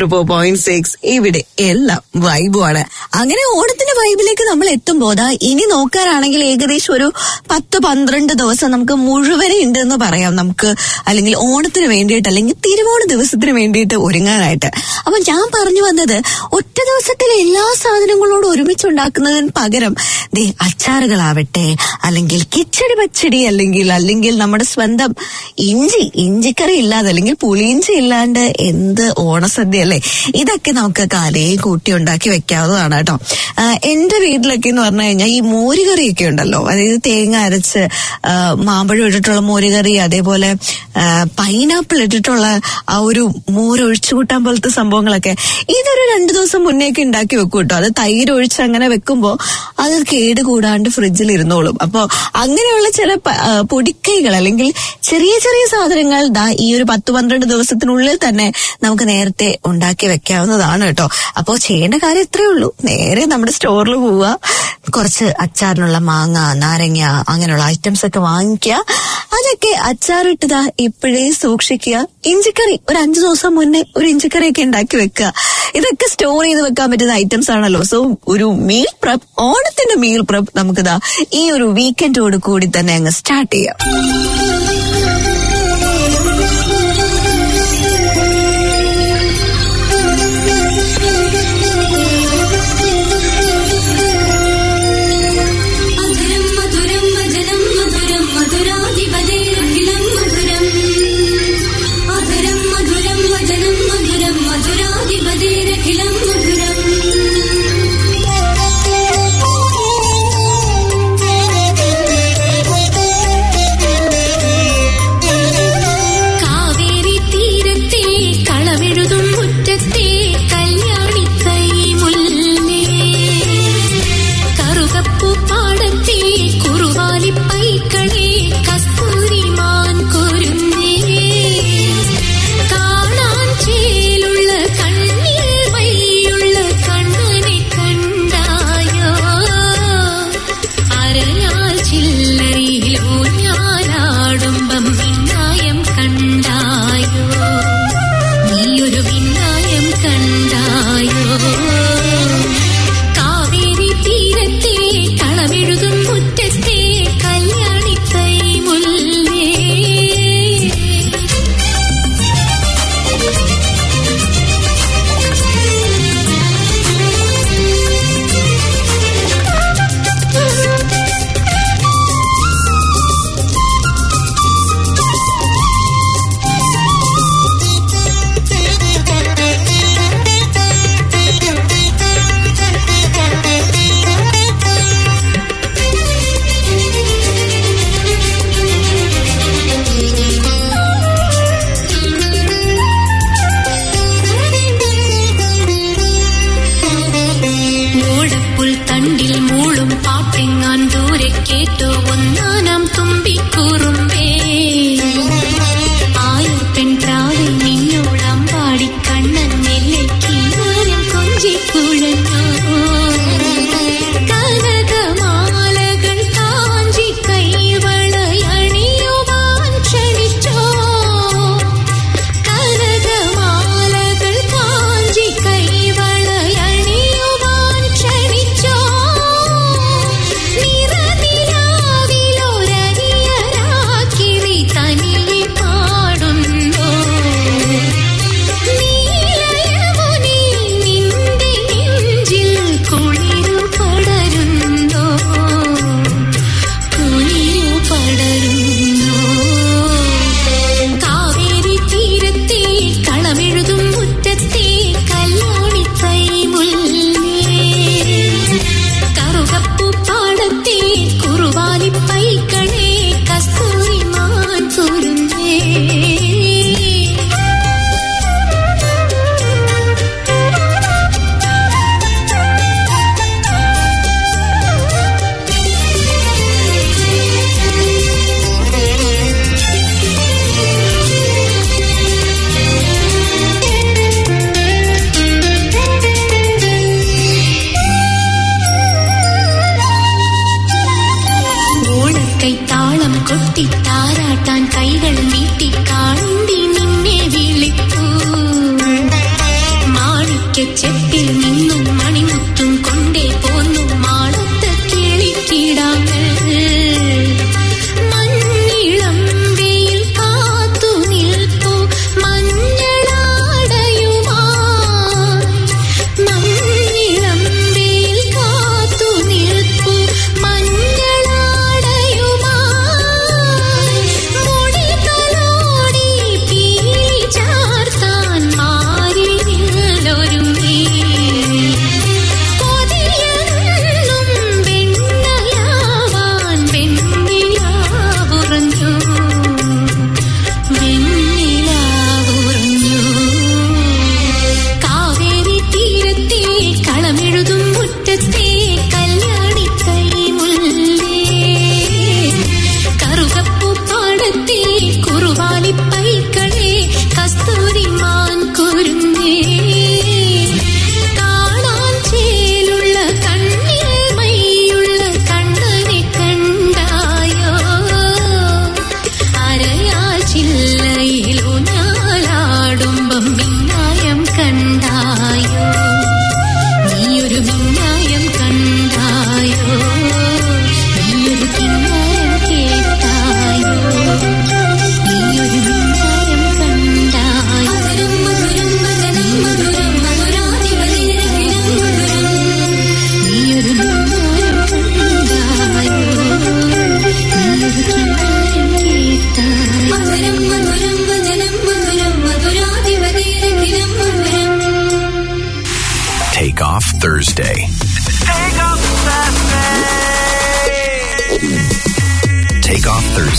104.6. ഇവിടെ എല്ലാം വൈബുമാണ്. അങ്ങനെ ഓണത്തിന്റെ വൈബിലേക്ക് നമ്മൾ എത്തുമ്പോ ഇനി നോക്കാനാണെങ്കിൽ ഏകദേശം ഒരു 10-12 ദിവസം നമുക്ക് മുഴുവൻ ഉണ്ടെന്ന് പറയാം നമുക്ക്, അല്ലെങ്കിൽ ഓണത്തിന് വേണ്ടിയിട്ട് അല്ലെങ്കിൽ തിരുവോണ ദിവസത്തിന് വേണ്ടിയിട്ട് ഒരുങ്ങാനായിട്ട്. അപ്പൊ ഞാൻ പറഞ്ഞു വന്നത് ഒറ്റ ദിവസത്തിൽ എല്ലാ സാധനങ്ങളോടും ഒരുമിച്ചുണ്ടാക്കുന്നതിന് പകരം അച്ചാറുകളാവട്ടെ, അല്ലെങ്കിൽ കിച്ചടി പച്ചടി, അല്ലെങ്കിൽ നമ്മുടെ സ്വന്തം ഇഞ്ചിക്കറി ഇല്ലാതെ അല്ലെങ്കിൽ പുളിയിഞ്ചി ഇല്ലാണ്ട് എന്ത് ഓണസദ്യ അല്ലേ. ഇതൊക്കെ നമുക്ക് കാലയെ കൂട്ടി ഉണ്ടാക്കി വെക്കാവുന്നതാണ് കേട്ടോ. എന്റെ വീട്ടിലൊക്കെ എന്ന് പറഞ്ഞു കഴിഞ്ഞാൽ ഈ മോരുകറിയൊക്കെ ഉണ്ടല്ലോ, അതായത് തേങ്ങ അരച്ച് മാമ്പഴം ഇട്ടിട്ടുള്ള മോരുകറി, അതേപോലെ പൈനാപ്പിൾ ഇട്ടിട്ടുള്ള ആ ഒരു മോര് ഒഴിച്ചു കൂട്ടാൻ പോലത്തെ സംഭവങ്ങളൊക്കെ ഇതൊരു 2 ദിവസം മുന്നേക്ക് ഉണ്ടാക്കി വെക്കും കേട്ടോ. അത് തൈര് ഒഴിച്ച് അങ്ങനെ വെക്കുമ്പോ അത് കേട് കൂടാണ്ട് ഫ്രിഡ്ജിൽ ഇരുന്നോളും. അപ്പൊ അങ്ങനെയുള്ള ചില പൊടിക്കൈകൾ അല്ലെങ്കിൽ ചെറിയ ചെറിയ സാധനങ്ങൾ ഈ ഒരു 10-12 ദിവസത്തിനുള്ളിൽ തന്നെ നമുക്ക് നേരത്തെ ഉണ്ടാക്കി വെക്കാവുന്നതാണ് കേട്ടോ. അപ്പോ ചെയ്യേണ്ട കാര്യം ഇത്രയേ ഉള്ളൂ. നേരെ നമ്മുടെ സ്റ്റോറിൽ പോവുക, കുറച്ച് അച്ചാറിനുള്ള മാങ്ങ, നാരങ്ങ, അങ്ങനെയുള്ള ഐറ്റംസ് ഒക്കെ വാങ്ങിക്കുക. അതൊക്കെ അച്ചാറിട്ടതാ ഇപ്പോഴേ സൂക്ഷിക്കുക. ഇഞ്ചിക്കറി ഒരു 5 ദിവസം മുന്നേ ഒരു ഇഞ്ചിക്കറിയൊക്കെ ഉണ്ടാക്കി വെക്കുക. ഇതൊക്കെ സ്റ്റോർ ചെയ്ത് വെക്കാൻ പറ്റുന്ന ഐറ്റംസ് ആണല്ലോ. സോ ഒരു മീൽ പ്രപ്പ്, ഓണത്തിന്റെ മീൽ പ്രപ്പ് നമുക്കിതാ ഈ ഒരു വീക്കെൻഡോട് കൂടി തന്നെ അങ്ങ് സ്റ്റാർട്ട് ചെയ്യാം. തനിയെ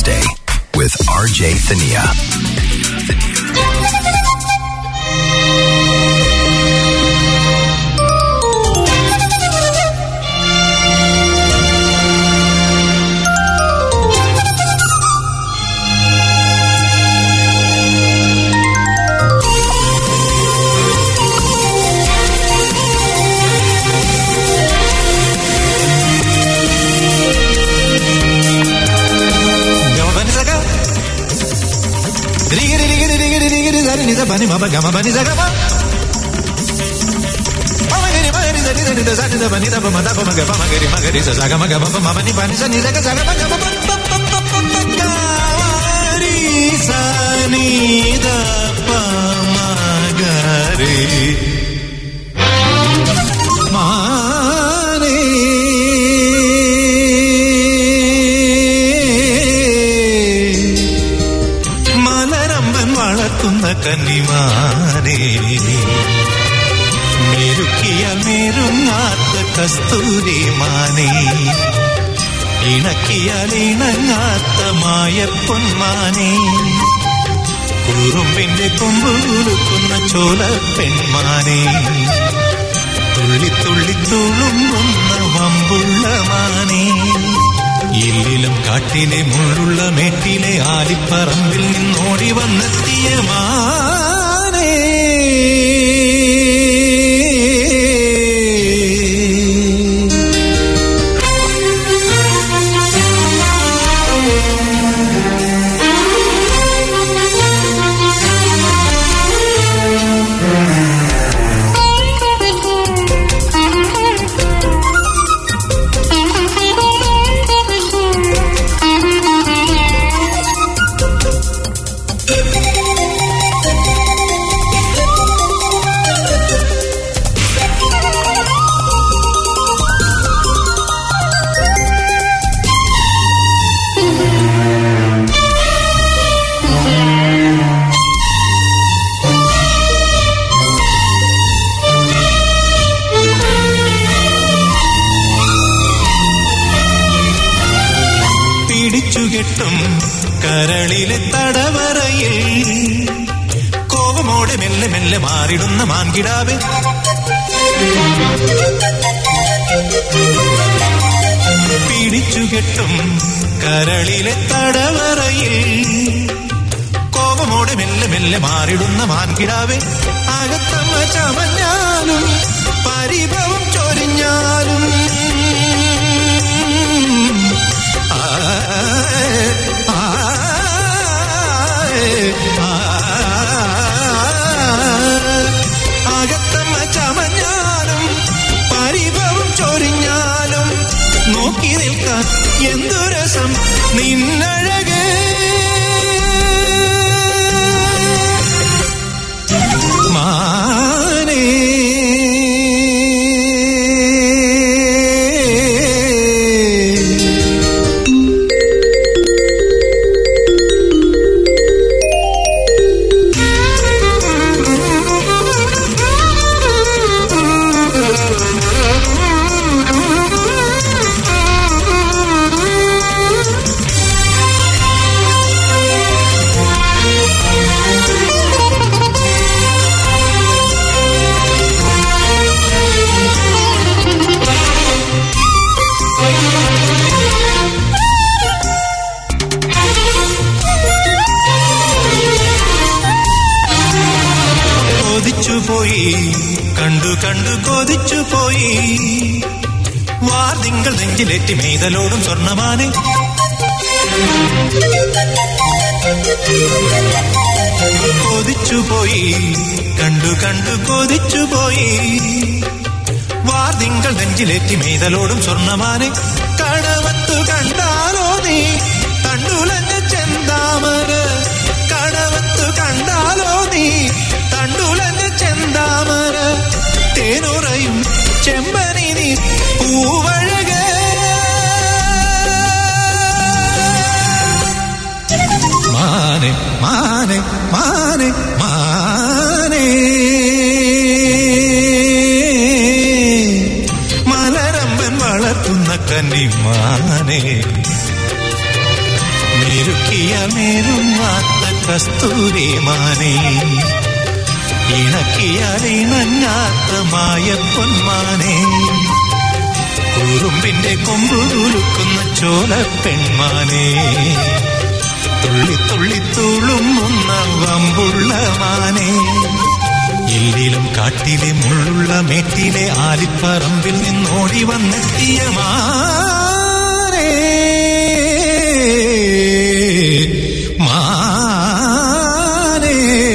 Thursday with RJ Thania. Bani mama gama bani zaga ma. Mama giri mama ni zani zani zani zani bani zaba mada bama gaba magari magari zaga ma gaba mama ni bani zani zaga zaga ma gaba gari zani da bama gari mane കന്നിമാനേ മെരുക്കിയാൽ മെരുങ്ങാത്ത കസ്തൂരിമാനേ ഇണക്കിയാൽ ഇണങ്ങാത്ത മായപ്പൊന്മാനേ കുറുമ്പിന്റെ കൊമ്പുകുലുക്കുന്ന ചോല പെൺമാനേ തുള്ളി തുള്ളി തുളുമ്പുന്ന വമ്പുള്ള മാനേ ഇല്ലിലും കാട്ടിലെ മുള്ളുള്ള മേട്ടിലെ ആലിപ്പറമ്പിൽ നിന്നോടി വന്നെത്തിയ മാനേ കരളിലെ തടവറയിൽ കോപമോടെ മെല്ലെ മെല്ലെ മാറിടുന്ന മാൻകിടാവേ പിടിച്ചുകെട്ടും കരളിലെ തടവറയിൽ കോപമോടെ മെല്ലെ മെല്ലെ മാറിടുന്ന മാൻകിടാവേ അകത്തമ്മ ചമഞ്ഞാലും പരിഭവം ചൊരിഞ്ഞാലും അകത്തമ്മ ചമഞ്ഞാലും പരിഭവം ചൊരിഞ്ഞാലും നോക്കി നിൽക്കാൻ എന്തു രസം നിന്നഴകേ മാനേ പോയി കണ്ടു കണ്ടു കൊതിച്ചു പോയി വാർതിങ്കൾ നെഞ്ചിലേറ്റി മെയ്തലോടും സ്വർണ്ണമാനെ കൊതിച്ചു പോയി കണ്ടു കണ്ടു കൊതിച്ചു പോയി വാർതിങ്കൾ നെഞ്ചിലേറ്റി മെയ്തലോടും സ്വർണ്ണമാനെ കടവത്തു കണ്ടാലോ നീ തണ്ടുലഞ്ഞ ചെന്താമര കടവത്തു കണ്ടാലോ നീ തണ്ടുലഞ്ഞ ചെന്താമര തേനുറയും ചെമ്പനി നീ പൂവഴകേ മാനെ മാനെ മാനെ മാനെ മലരമ്പൻ വളർത്തുന്ന കന്നിമാനെ മെരുക്കിയ മെരുങ്ങാത്ത കസ്തൂരിമാനേ, ഇണക്കിയാൽ ഇണങ്ങാത്ത മായപ്പൊന്മാനേ, കുറുമ്പിന്റെ കൊമ്പു കുലുക്കുന്ന ചോലപ്പെൺമാനേ, തുള്ളി തുള്ളി തുളുമ്പുന്ന വമ്പുള്ള മാനേ, എല്ലിലും കാട്ടിലെ മുള്ളുള്ള മേട്ടിലെ ആലിപ്പറമ്പിൽ നിന്നോടി വന്നെത്തിയ മാനേ, മാനേ.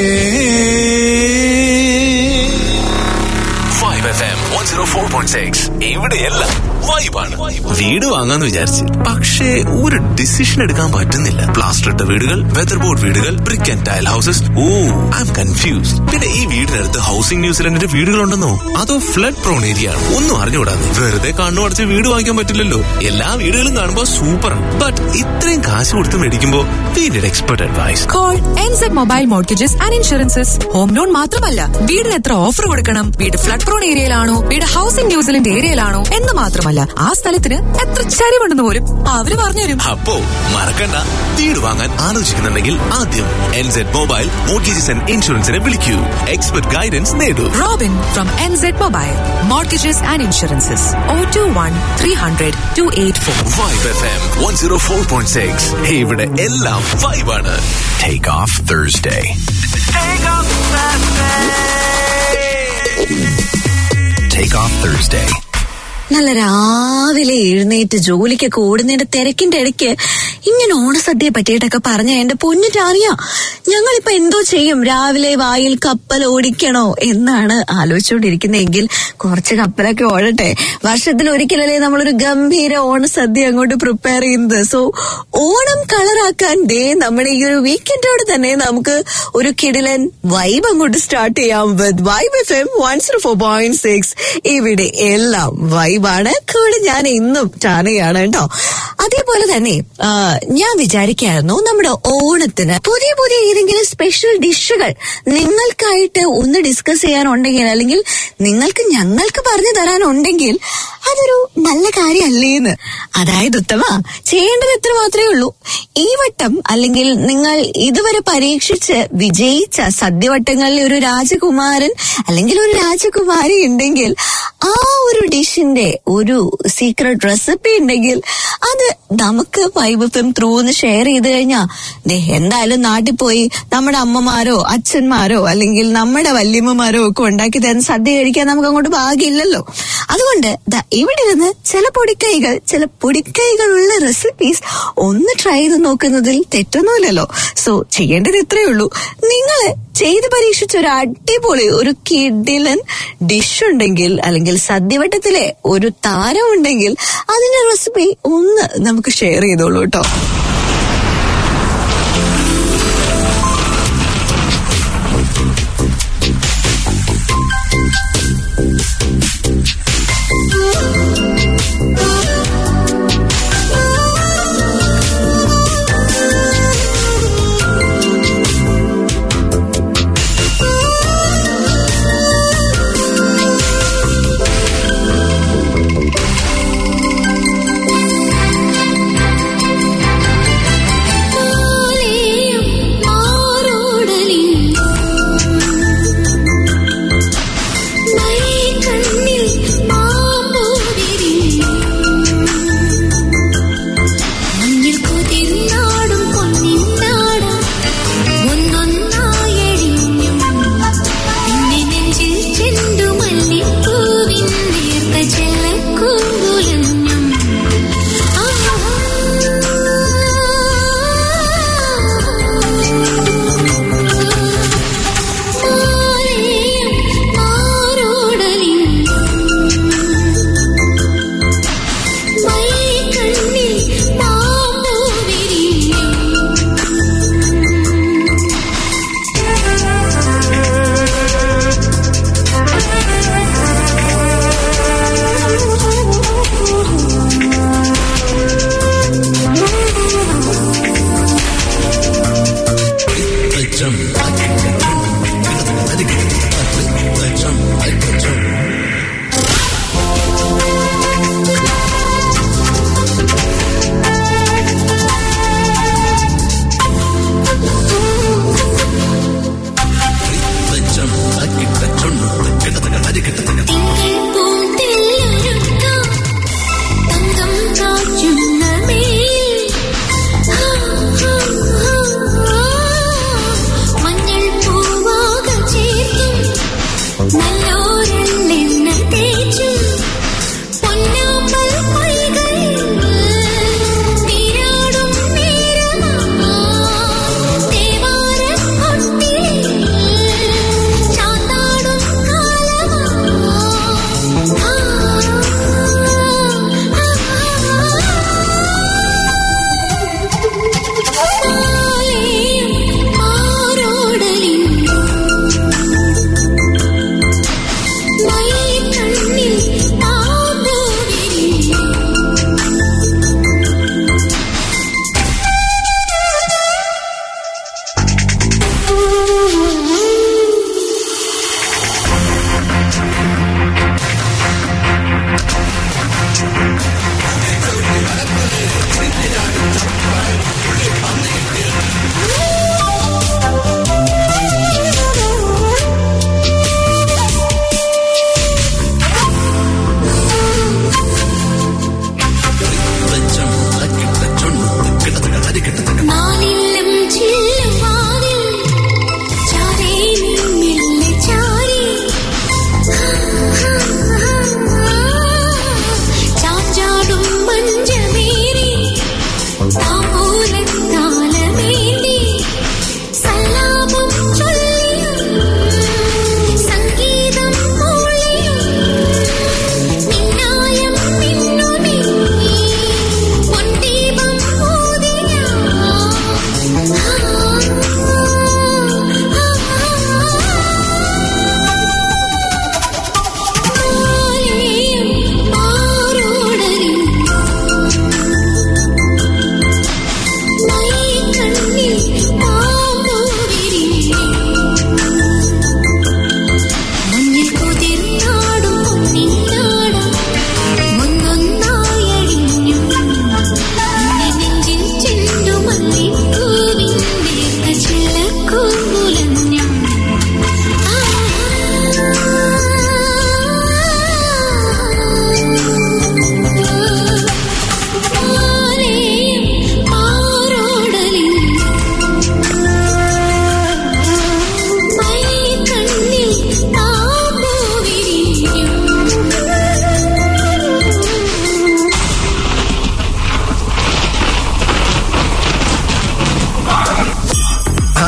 5FM 104.6 ഇവിടെയല്ല വൈബാണ്. വീട് വാങ്ങാന്ന് വിചാരിച്ച്, പക്ഷേ ഒരു ഡിസിഷൻ എടുക്കാൻ പറ്റുന്നില്ല. പ്ലാസ്റ്റർ ഇട്ട വീടുകൾ, വെതർ ബോർഡ് വീടുകൾ, brick and tile houses. I am confused. പിന്നെ ഈ വീടിനടുത്ത് ഹൗസിംഗ് ന്യൂസിലൻഡിന്റെ വീടുകളുണ്ടെന്നോ അതോ ഫ്ലഡ് പ്രോൺ ഏരിയ ആണ്? ഒന്നും അറിഞ്ഞുകൂടാതെ വെറുതെ കണ്ണു അടച്ച് വീട് വാങ്ങിക്കാൻ പറ്റില്ലല്ലോ. എല്ലാ വീടുകളും കാണുമ്പോൾ സൂപ്പറാണ്, ബട്ട് ഇത്രയും കാശ് കൊടുത്ത് മേടിക്കുമ്പോൾ we need expert advice. Call NZ Mobile Mortgages and Insurances. Home loan മാത്രമല്ല, വീടിന് എത്ര ഓഫർ കൊടുക്കണം, വീട് ഫ്ലഡ് പ്രോൺ ഏരിയയിലാണോ, വീട് ഹൗസിംഗ് ന്യൂസിലൻഡ് ഏരിയയിലാണോ എന്ന് മാത്രമല്ല, ആ സ്ഥലത്തിന് എത്ര ചരിവുണ്ടെന്ന് പോലും അവര് പറഞ്ഞുതരും. അപ്പോ മറക്കണ്ട, വീട് വാങ്ങാൻ ആലോചിക്കുന്നുണ്ടെങ്കിൽ ആദ്യം NZ Mobile Mortgages and Insuranceനെ വിളിക്കൂ. എക്സ്പെർട്ട് ഗൈഡൻസ് നേടൂ. Robin from NZ Mobile Mortgages and Insurances. 021-300-284. Vibe FM 104.6 ഇവിടെ എല്ലാം വൈബാണ്. Take off Thursday. Take off Thursday. നല്ല രാവിലെ എഴുന്നേറ്റ് ജോലിക്കൊക്കെ ഓടുന്നതിന്റെ തിരക്കിന്റെ ഇടയ്ക്ക് ഇങ്ങനെ ഓണസദ്യയെ പറ്റിയിട്ടൊക്കെ പറഞ്ഞ എന്റെ പൊന്നിട്ടറിയാ, ഞങ്ങളിപ്പോ എന്തോ ചെയ്യും? രാവിലെ വായിൽ കപ്പൽ ഓടിക്കണോ എന്നാണ് ആലോചിച്ചുകൊണ്ടിരിക്കുന്നതെങ്കിൽ കുറച്ച് കപ്പലൊക്കെ ഓടട്ടെ. വർഷത്തിൽ ഒരിക്കലല്ലേ നമ്മളൊരു ഗംഭീര ഓണസദ്യ അങ്ങോട്ട് പ്രിപ്പയർ ചെയ്യുന്നത്. സോ ഓണം കളറാക്കാൻ നമ്മുടെ ഈ ഒരു വീക്കെൻഡോട് തന്നെ നമുക്ക് ഒരു കിടിലൻ വൈബ് അങ്ങോട്ട് സ്റ്റാർട്ട് ചെയ്യാം വിത്ത് വൈബ് FM 104.6. ഇവിടെ എല്ലാം വൈബാണ്. കൂടെ ഞാൻ ഇന്നും ചാനയാണ് കേട്ടോ. അതേപോലെ തന്നെ ഞാൻ വിചാരിക്കായിരുന്നു, നമ്മുടെ ഓണത്തിന് പുതിയ പുതിയ ഏതെങ്കിലും സ്പെഷ്യൽ ഡിഷുകൾ നിങ്ങൾക്കായിട്ട് ഒന്ന് ഡിസ്കസ് ചെയ്യാനുണ്ടെങ്കിൽ, അല്ലെങ്കിൽ നിങ്ങൾക്ക് ഞങ്ങൾക്ക് പറഞ്ഞു തരാനുണ്ടെങ്കിൽ അതൊരു നല്ല കാര്യമല്ലേന്ന്. അതായത് ഉത്തമ, ചെയ്യേണ്ടത് ഇത്ര മാത്രമേ ഉള്ളൂ. ഈ വട്ടം അല്ലെങ്കിൽ നിങ്ങൾ ഇതുവരെ പരീക്ഷിച്ച് വിജയിച്ച സദ്യവട്ടങ്ങളിൽ ഒരു രാജകുമാരൻ അല്ലെങ്കിൽ ഒരു രാജകുമാരി ഉണ്ടെങ്കിൽ, ആ ഒരു ഡിഷിന്റെ ഒരു സീക്രട്ട് റെസിപ്പി ഉണ്ടെങ്കിൽ അത് നമുക്ക് വൈബ് FM ത്രൂ ഒന്ന് ഷെയർ ചെയ്ത് കഴിഞ്ഞാ എന്തായാലും നാട്ടിൽ പോയി നമ്മുടെ അമ്മമാരോ അച്ഛന്മാരോ അല്ലെങ്കിൽ നമ്മുടെ വല്യമ്മമാരോ ഒക്കെ ഉണ്ടാക്കി തരുന്ന സദ്യ കഴിക്കാൻ നമുക്ക് അങ്ങോട്ട് ഭാഗ്യമില്ലല്ലോ. അതുകൊണ്ട് ഇവിടെ ഇരുന്ന് ചില പൊടിക്കൈകളുള്ള റെസിപ്പീസ് ഒന്ന് ട്രൈ ചെയ്ത് നോക്കുന്നതിൽ തെറ്റൊന്നുമില്ലല്ലോ. സോ ചെയ്യേണ്ടത് ഇത്രയേ ഉള്ളൂ. നിങ്ങള് ചെയ്ത് പരീക്ഷിച്ച ഒരു അടിപൊളി ഒരു കിടിലൻ ഡിഷ് ഉണ്ടെങ്കിൽ, അല്ലെങ്കിൽ സദ്യവട്ടത്തിലെ ഒരു താരം ഉണ്ടെങ്കിൽ, അതിന്റെ റെസിപ്പി ഒന്ന് നമുക്ക് ഷെയർ ചെയ്തോളൂ കേട്ടോ.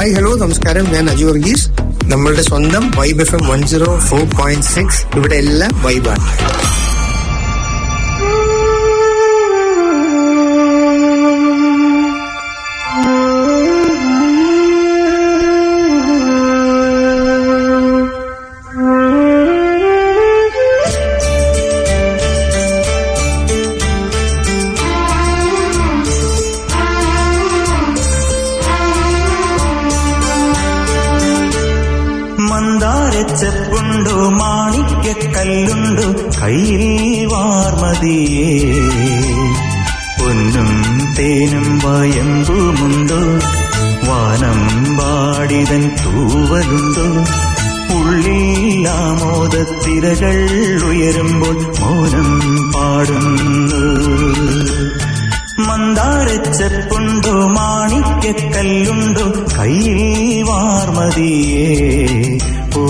ഹായ് ഹലോ നമസ്കാരം, ഞാൻ അജു വർഗീസ്. നമ്മളുടെ സ്വന്തം വൈബ് FM 104.6. ഇവിടെ എല്ലാം വൈബാണ്. ചെപ്പുണ്ടോ മാണിക്കല്ലുണ്ടോ കയ്യിൽ വാർമതിയേ, പൊന്നും തേനും വയമ്പുമുണ്ടോ, വാനം പാടിതൻ തൂവലുണ്ടോ, ഉള്ളിൽ ആമോദത്തിരകൾ ഉയരുമ്പോൾ മൗനം പാടുന്നു. മന്ദാരച്ചെപ്പുണ്ടോ മാണിക്കല്ലുണ്ടോ കയ്യിൽ വാർമതിയേ, ഓ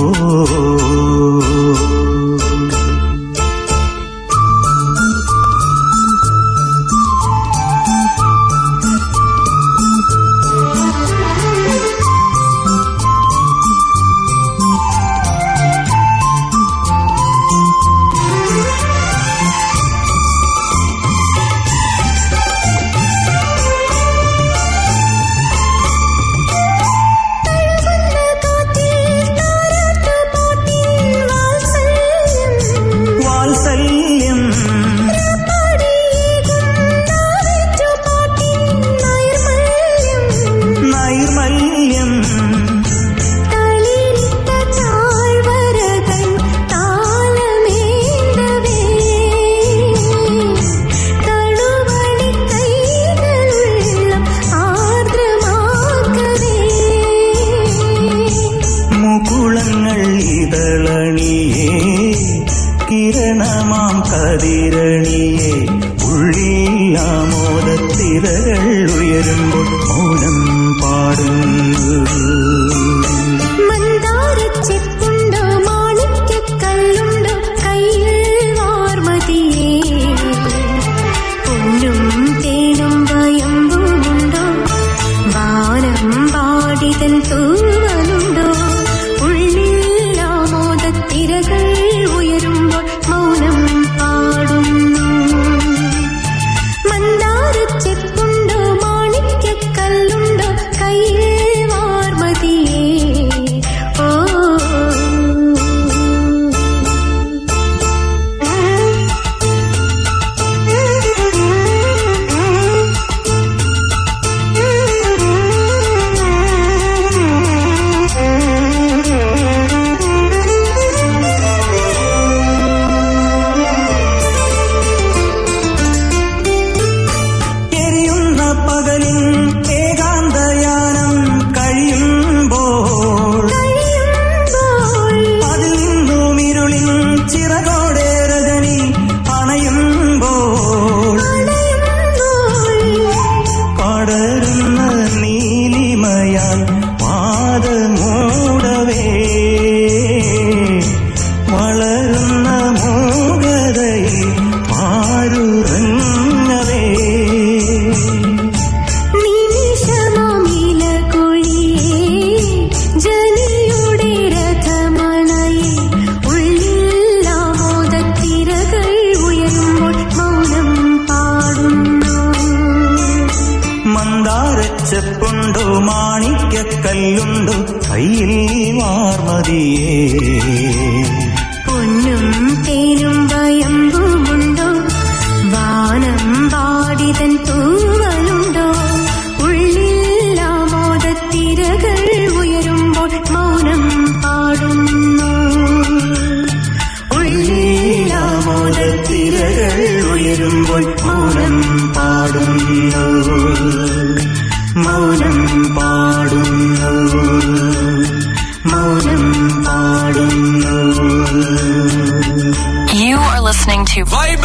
Vibe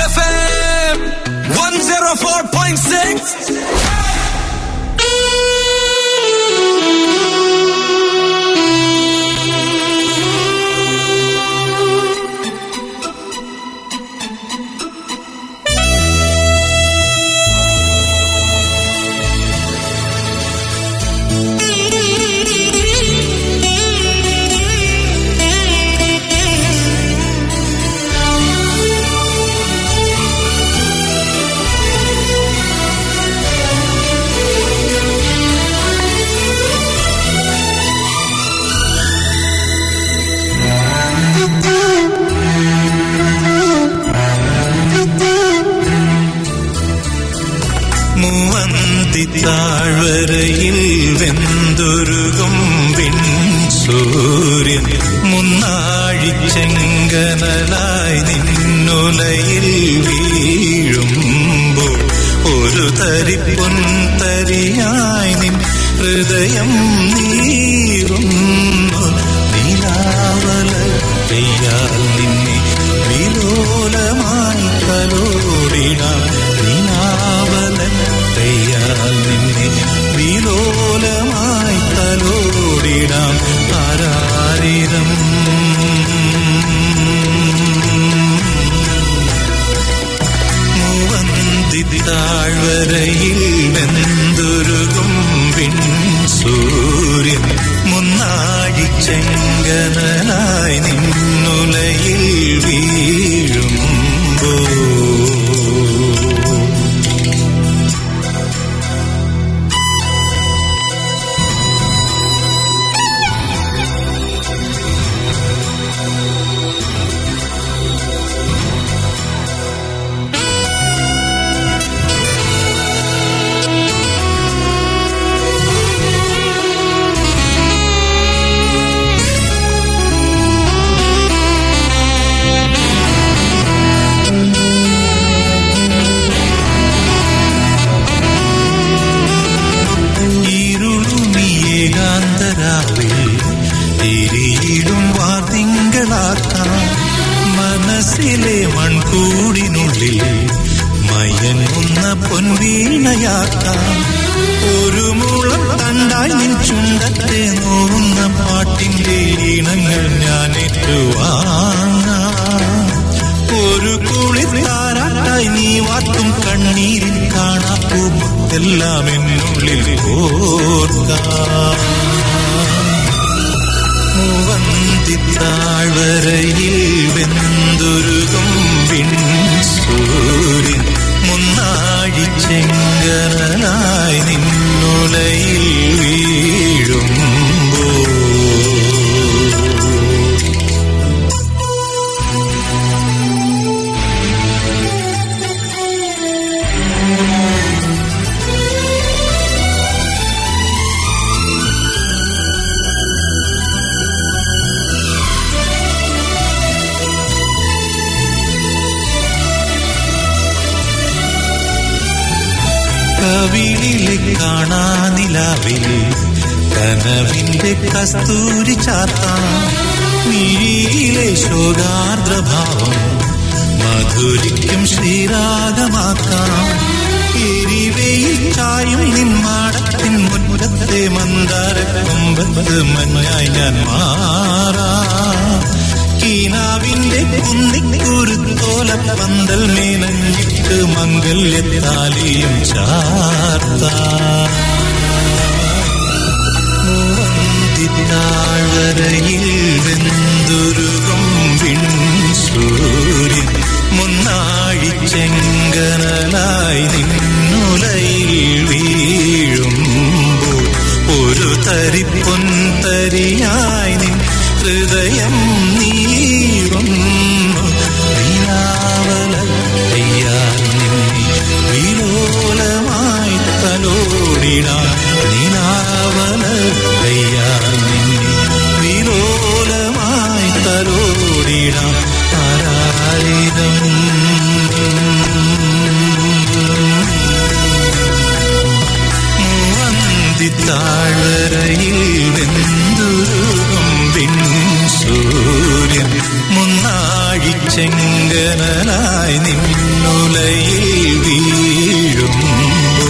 FM 104.6. മൂവന്തി താഴ്വരയിൽ വെന്തുരുകും സൂര്യൻ മുന്നാഴിച്ചെങ്കനലായി നിന്നുലയിൽ വീഴുമ്പോൾ ഒരു തരിപ്പൊൻ തരിയായി നിൻ ഹൃദയം നീറുന്നു. നീലാവല പെയ്യാൽ നിന്നെ വിലോലമായി കലോടിടാം. നീലാവല പെയ്യാൽ നിന്നെ വിലോലമായി കലോടിടാം. ആരാരിരം താഴ്വരയിൽ വെന്തുരുകും സൂര്യൻ മുന്നാഴിച്ചെങ്കനലായി നിന്നുലയിൽ വീഴുമ്പോ തിരിയിടും വാതിങ്കളാക്കാം. മനസ്സിലെ മൺകൂടിനുള്ളിൽ മയങ്ങുന്ന പൊൻവീണയാക്കാം. ഒരു മുളം തണ്ടായി നിൻ ചുണ്ടത്തെ നോവുന്ന പാട്ടിന്റെ ഈണങ്ങൾ ഞാൻ ഏറ്റുവാങ്ങാം. ഒരു കുളിർത്താരാട്ടായി നീ വാർത്തും കണ്ണീരിൽ കാണാപ്പൂമെല്ലാം എന്നുള്ളിൽ ഓർക്കാം. മൂവന്തി താഴ്വരയിൽ വെന്തുരുകും സൂര്യൻ മുന്നാഴിച്ചെങ്കനലായി നിന്നുലയിൽ വീഴുമ്പോ കവിളിലെ കാണാനിലാവിൽ കനവിന്റെ കസ്തൂരി ചാർത്താം. മിഴിയിലെ ശോകാർദ്രഭാവം മധുരിക്കും ശ്രീരാഗമാക്കാം. എരിവയിൽ ചായും നിന്മാടത്തിൻ മുൻമുഖത്തെ മന്ദാരക്കൊമ്പത്ത് മഞ്ഞായി ഞാൻ മാറാം. കീനാവിന്റെ കുന്നിക്കുരുത്തോല പന്തൽ മേലഞ്ഞിട്ട് മംഗല്യത്താലിയും ചാർത്താം. മൂവന്തി താഴ്വരയിൽ വെന്തുരുകും സൂര്യൻ മുന്നാഴിച്ചെങ്കനലായി നിന്നുലയിൽ വീഴുമ്പോൾ ഒരു തരിപ്പൊൻ തരിയായി നിൻ ഹൃദയം നീറുന്നു. നീലാവല പെയ്യാൽ നിന്നെ വിലോലമായി തലോടിടാം. നീലാവല പെയ്യാൽ നിന്നെ വിലോലമായി തലോടിടാം. ആരാരിരം മൂവന്തി താഴ്വരയിൽ വെന്തുരുകും സൂര്യൻ മുന്നാഴിച്ചെങ്കനലായി നിന്നുലയിൽ വീഴുമ്പോ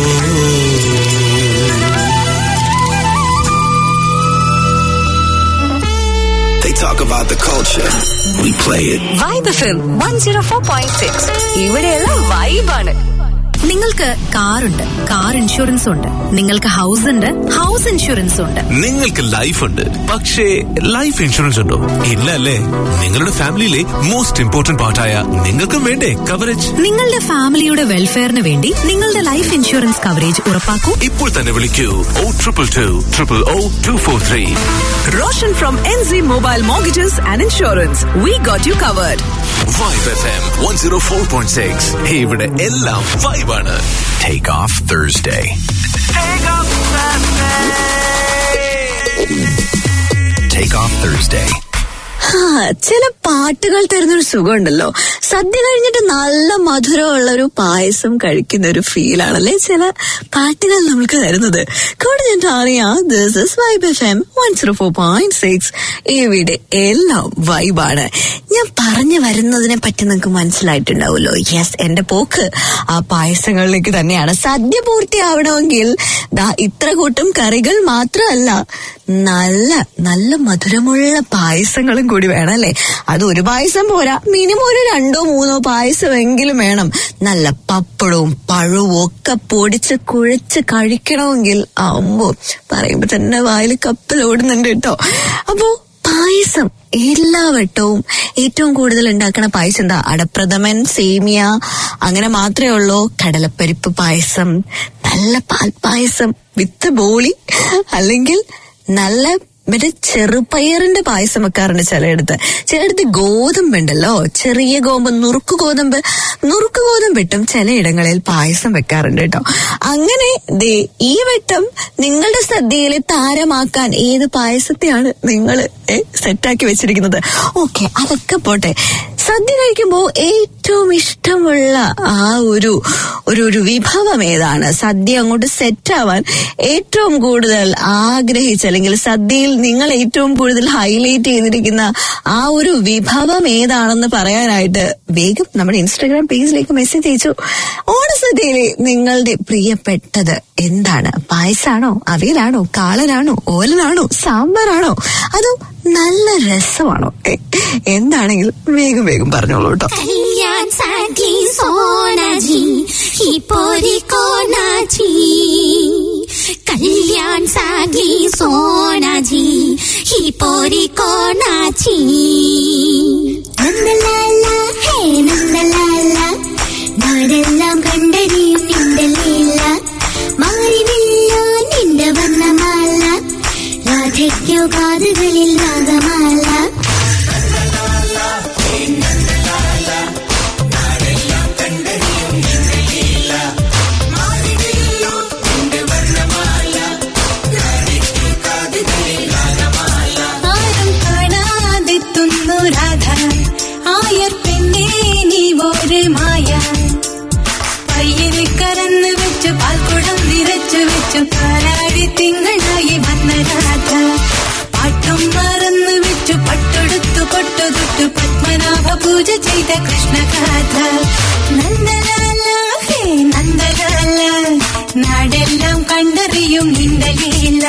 They talk about the culture. We play it. Vibe FM 104.6. ഇവിടെയെല്ലാം വൈബാണ്. നിങ്ങൾക്ക് കാറുണ്ട്, കാർ ഇൻഷുറൻസ് ഉണ്ട്. നിങ്ങൾക്ക് ഹൗസ് ഉണ്ട്, ഹൗസ് ഇൻഷുറൻസ് ഉണ്ട്. നിങ്ങൾക്ക് ലൈഫ് ഉണ്ട്, പക്ഷേ ലൈഫ് ഇൻഷുറൻസ് ഉണ്ടോ? ഇല്ല അല്ലേ? നിങ്ങളുടെ ഫാമിലിയിലെ മോസ്റ്റ് ഇമ്പോർട്ടന്റ് പാർട്ടായ നിങ്ങൾക്കും വേണ്ടേ കവറേജ്? നിങ്ങളുടെ ഫാമിലിയുടെ വെൽഫെയറിന് വേണ്ടി നിങ്ങളുടെ ലൈഫ് ഇൻഷുറൻസ് കവറേജ് ഉറപ്പാക്കൂ. ഇപ്പോൾ തന്നെ വിളിക്കൂ 0222000243. Roshan from NZ Mobile Mortgages and Insurance. We got you covered. Vibe FM 104.6. ഇവിടെ എല്ലാം വൈബാണ്. ആണ് Take Off Thursday. Take Off Thursday. ചില പാട്ടുകൾ തരുന്നൊരു സുഖമുണ്ടല്ലോ. സദ്യ കഴിഞ്ഞിട്ട് നല്ല മധുരമുള്ളൊരു പായസം കഴിക്കുന്ന ഒരു ഫീലാണല്ലേ ചില പാട്ടുകൾ നമുക്ക് തരുന്നത്. This is Vibe FM 104.6. ഇവിടെ എല്ലാം വൈബാണ്. ഞാൻ പറഞ്ഞു വരുന്നതിനെ പറ്റി നിങ്ങൾക്ക് മനസ്സിലായിട്ടുണ്ടാവുമല്ലോ. യെസ്, എന്റെ പോക്ക് ആ പായസങ്ങളിലേക്ക് തന്നെയാണ്. സദ്യ പൂർത്തിയാവണമെങ്കിൽ ഇത്ര കൂട്ടം കറികൾ മാത്രമല്ല, നല്ല നല്ല മധുരമുള്ള പായസങ്ങളും കൂടി വേണം അല്ലേ. അത് ഒരു പായസം പോരാ, മിനിമം ഒരു 2-3 പായസമെങ്കിലും വേണം. നല്ല പപ്പടവും പഴവും ഒക്കെ പൊടിച്ച് കുഴച്ച് കഴിക്കണമെങ്കിൽ ആവുമ്പോ പറയുമ്പോ തന്നെ വായിൽ കപ്പലോടുന്നുണ്ട് കേട്ടോ. അപ്പോ പായസം എല്ലാ വട്ടവും ഏറ്റവും കൂടുതൽ ഉണ്ടാക്കണ പായസം എന്താ? അടപ്രഥമൻ, സേമിയ, അങ്ങനെ മാത്രമേ ഉള്ളൂ. കടലപ്പരിപ്പ് പായസം, നല്ല പാൽപ്പായസം വിത്ത് ബോളി, അല്ലെങ്കിൽ നല്ല മറ്റേ ചെറുപയറിന്റെ പായസം വെക്കാറുണ്ട് ചിലയിടത്ത് ഗോതമ്പുണ്ടല്ലോ, ചെറിയ നുറുക്ക് ഗോതമ്പിട്ടും ചിലയിടങ്ങളിൽ പായസം വെക്കാറുണ്ട് കേട്ടോ. അങ്ങനെ ഈ വട്ടം നിങ്ങളുടെ സദ്യയിലെ താരമാക്കാൻ ഏത് പായസത്തെയാണ് നിങ്ങൾ സെറ്റാക്കി വെച്ചിരിക്കുന്നത്? ഓക്കെ, അതൊക്കെ പോട്ടെ. സദ്യ കഴിക്കുമ്പോ ഏറ്റവും ഇഷ്ടമുള്ള ആ ഒരു വിഭവം ഏതാണ്? സദ്യ അങ്ങോട്ട് സെറ്റാവാൻ ഏറ്റവും കൂടുതൽ ആഗ്രഹിച്ച, അല്ലെങ്കിൽ സദ്യയിൽ നിങ്ങൾ ഏറ്റവും കൂടുതൽ ഹൈലൈറ്റ് ചെയ്തിരിക്കുന്ന ആ ഒരു വിഭവം ഏതാണെന്ന് പറയാനായിട്ട് വേഗം നമ്മുടെ ഇൻസ്റ്റാഗ്രാം പേജിലേക്ക് മെസ്സേജ് അയച്ചു. ഓണസദ്യയിലെ നിങ്ങളുടെ പ്രിയപ്പെട്ടത് എന്താണ്? പായസാണോ, അവിയലാണോ, കാളനാണോ, ഓലനാണോ, സാമ്പാറാണോ, അതോ നല്ല രസമാണോ? എന്താണെങ്കിലും വേഗം വേഗം പറഞ്ഞോളൂ കേട്ടോ. കല്യാൺ സാഗി സോനാജി ഹി പോരി കോനാജി, കല്യാൺ സാഗി സോനാജി ഹി പോരി കോനാജി. നന്ദലാല ഹേ നന്ദലാല, നാടെല്ലാം കണ്ടറിയും നിന്റെ ലീല, മാറിവില്ലോ നിന്റെ വർണ്ണമാല, രാധയ്ക്കോ കാതുകളിൽ രാഗമാല. പാലാടി തിങ്കളായി വന്ന രാധ, പാട്ടും മറന്നു വെച്ചു പട്ടെടുത്തു പൊട്ടുതൊട്ടു പത്മനാഭ പൂജ ചെയ്ത കൃഷ്ണഗാഥ. നന്ദലാല ഹേ നന്ദലാല, നാടെല്ലാം കണ്ടറിയും നിന്റെ ലീല.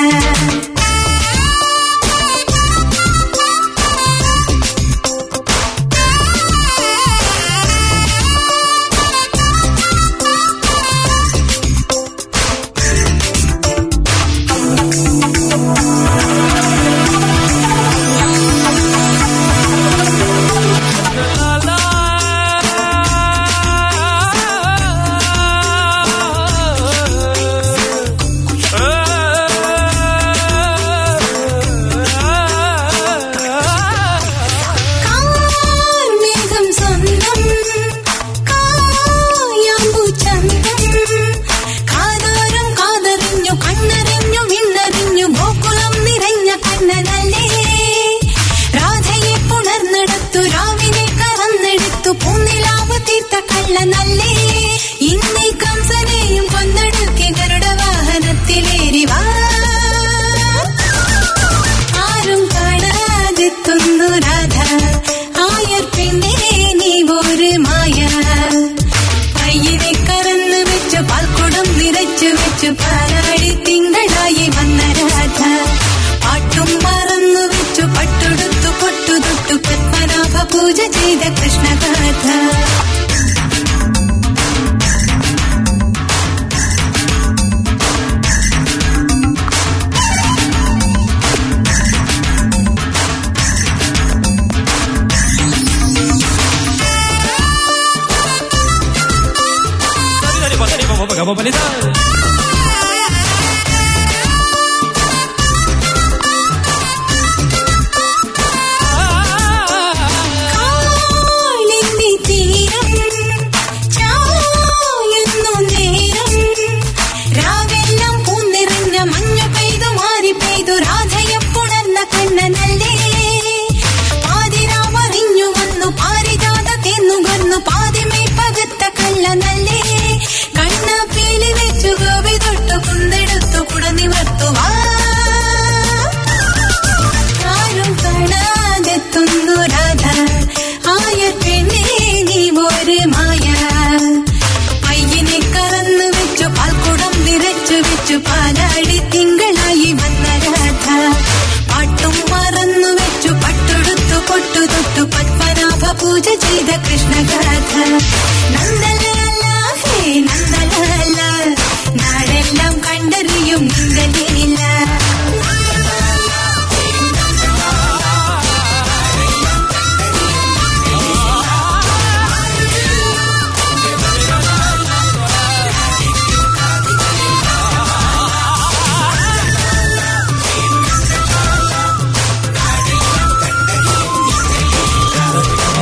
പാലാടി തിങ്കളായി വന്ന രാധ, പാട്ടും മറന്നു വെച്ചു പട്ടെടുത്തു പൊട്ടുതൊട്ടു പത്മനാഭ പൂജ ചെയ്ത കൃഷ്ണഗാഥ. കാളിന്തി തീരം ചായുന്നു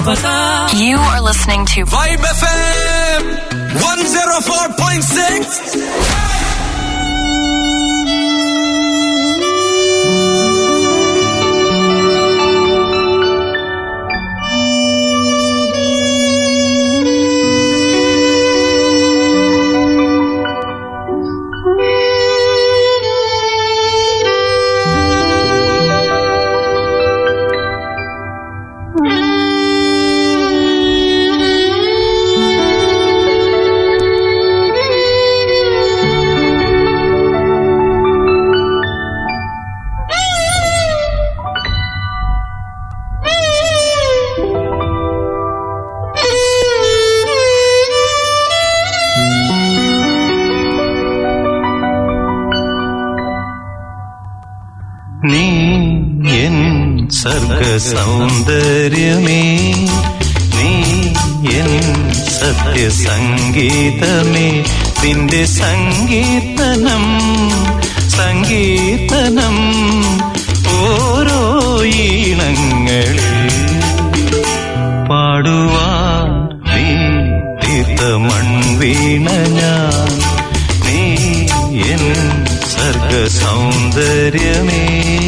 You are listening to Vibe FM 104.6. നീ എൻ സർഗ സൗന്ദര്യമേ, നീ എൻ സത്യ സംഗീതമേ, നിന്റെ സങ്കീർത്തനം സങ്കീർത്തനം ഓരോ ഈണങ്ങളിൽ പാടുവാൻ നീ തീർത്ത മൺവീണ ഞാൻ, നീ എൻ സർഗ സൗന്ദര്യമേ.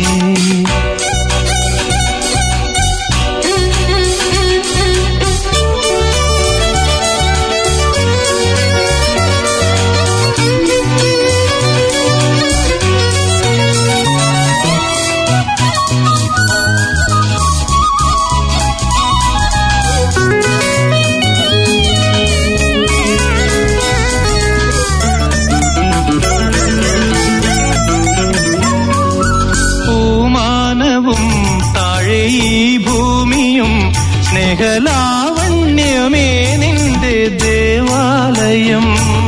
സ്നേഹലാവണ്യമേ നിന്റെ ദേവാലയം,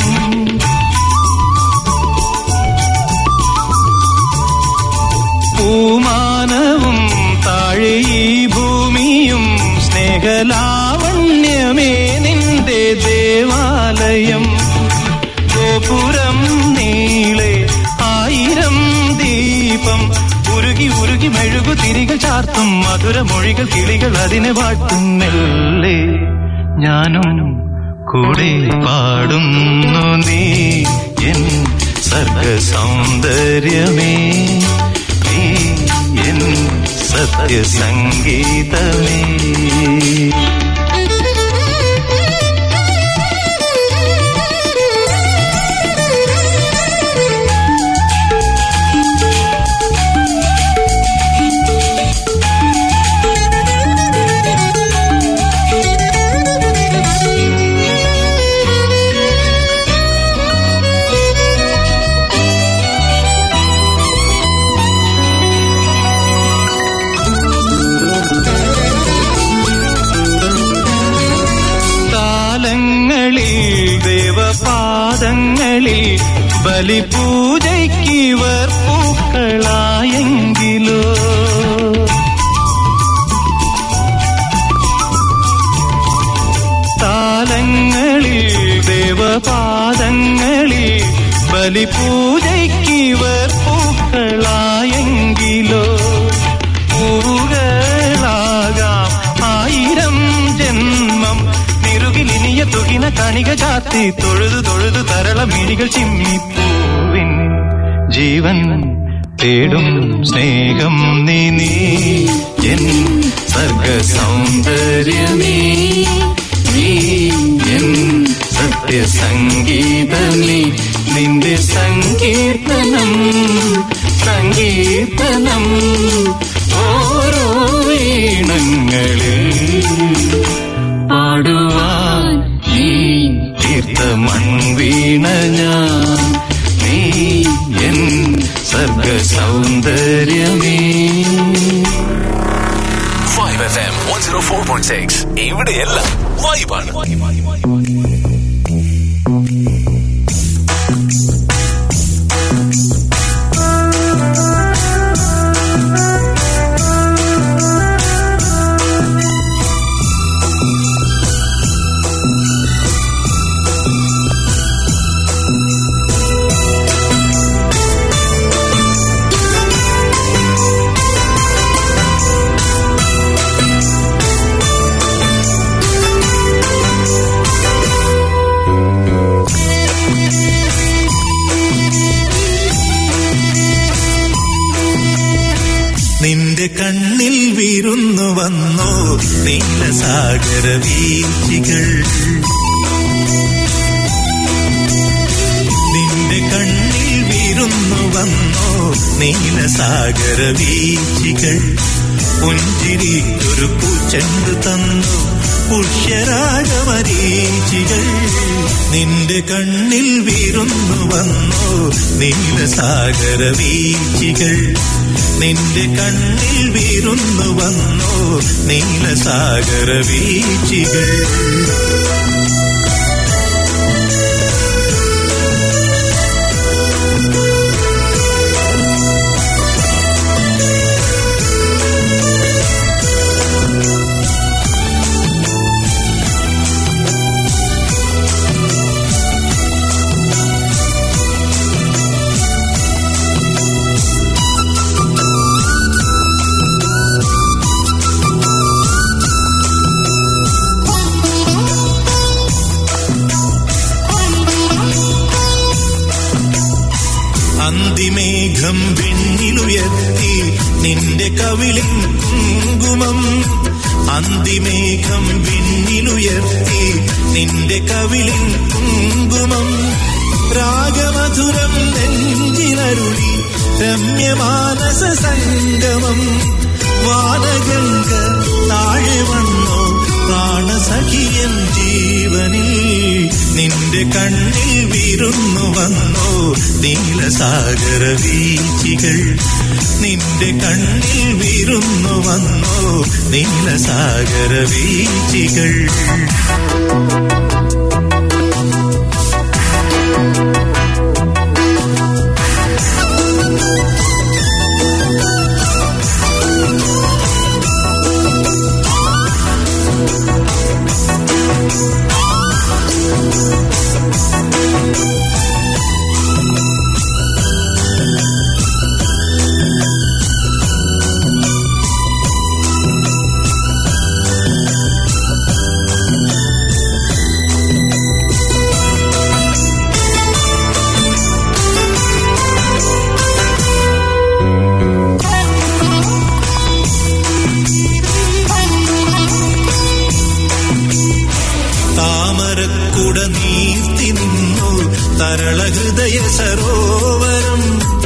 പൂമാനവും താഴെ ഈ ഭൂമിയും സ്നേഹലാവണ്യമേ നിന്റെ ദേവാലയം. ഗോപുരം നീളെ 1000 ദീപം ഉരുകി ഉരുകി മെഴുകു തിരികൾ ചാർത്തും മധുരമൊഴികൾ കിളികൾ അതിനെ വാട്ടുന്നല്ലേ. ഞാനും കൂടെ പാടുന്നു നീ എൻ സർഗ സൗന്ദര്യമേ, നീ എൻ സത്യ സംഗീതമേ. ദേവപാദങ്ങളിൽ ബലിപൂജയ്ക്കിവർ പൂക്കളായെങ്കിലോ, താലങ്ങളിൽ ദേവപാദങ്ങളിൽ ബലിപൂജയ്ക്കിവർ പൂക്കളായെങ്കിലോ, പൂവുകളാകാം 1000 ജന്മം നിറുകിലിനിയ തുകിന കണിക ചാത്തി തൊഴുതു തൊഴുതു തരള മിഴികൾ ചിമ്മിപ്പൂവിൻ ജീവൻ തേടും സ്നേഹം നീ നീ എൻ സർഗ സൗന്ദര്യമേ, നീ എൻ സത്യ സംഗീതമേ, നിന്റെ സങ്കീർത്തനം സങ്കീർത്തനം ഓരോ ഈണങ്ങളിൽ പാടുവാൻ നീ തീർത്ത മൺവീണ ഞാൻ, നീ എൻ സർഗ സൗന്ദര്യമേ. Vibe FM 104.6 ഇവിടെയെല്ലാം വൈബാണ്. നിന്റെ കണ്ണിൽ വിരുന്നു വന്നോ നീലസാഗര വീഴ്ചകൾ. നിന്റെ കണ്ണിൽ വിരുന്നു വന്നോ നീലസാഗര വീഴ്ചകൾ. പുഞ്ചിരിക്കൊരു പൂച്ചെണ്ടു തന്നു പുഷ്യരാഗമരീചികൾ. നിന്റെ കണ്ണിൽ വിരുന്നു വന്നോ നീലസാഗര വീഴ്ചകൾ. നിന്റെ കണ്ണിൽ വിരുന്നു വന്നോ നീലസാഗര വീഴ്ചകൾ. അന്തിമേഘം വിണ്ണിലുയർത്തി നിന്റെ കവിളിൻ കുങ്കുമം. അന്തിമേഘം വിണ്ണിലുയർത്തി നിന്റെ കവിളിൻ കുങ്കുമം. രാഗമധുരം നെഞ്ചിലരുളി രമ്യമാനസ സംഗമം. വാനഗംഗ താഴെ വന്നോ പ്രാണസഖിയൻ ജീവനിൽ. നിന്റെ കണ്ണിൽ വിരുന്നു വന്നോ നീലസാഗര വീഴ്ചകൾ. നിന്റെ കണ്ണിൽ വിരുന്നു വന്നോ നീലസാഗര വീഴ്ചകൾ. താമരക്കുട നീർത്തി നിന്നു തരളഹൃദയ സരോവരം.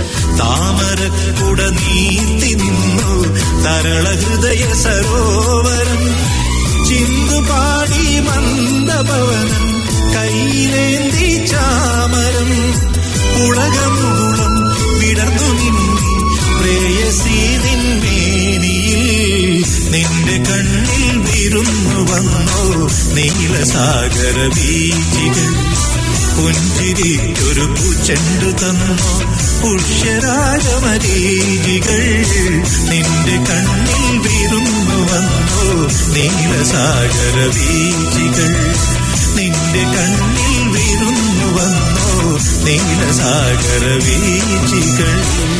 താമരക്കുട നീർത്തി നിന്നു തരളഹൃദയ സരോവരം. ചിന്തുപാടി മന്ദഭവനം കൈയിലേന്തി ചാമരം. പുളകമുകുളം വിടർന്നു നിന്നി പ്രേയസി നിന്മേനിയിൽ. നിന്റെ കണ്ണിൽ വിരുന്നു വന്നോ നീലസാഗര വീഴ്ചകൾ. പുഞ്ചിരിക്കൊരു പൂച്ചെണ്ടു തന്നോ പുഷ്യരാഗമരീചികൾ. നിന്റെ കണ്ണിൽ വിരുന്നു വന്നോ നീലസാഗര വീഴ്ചകൾ. നിന്റെ കണ്ണിൽ വിരുന്നു വന്നോ നീലസാഗര വീഴ്ചകൾ.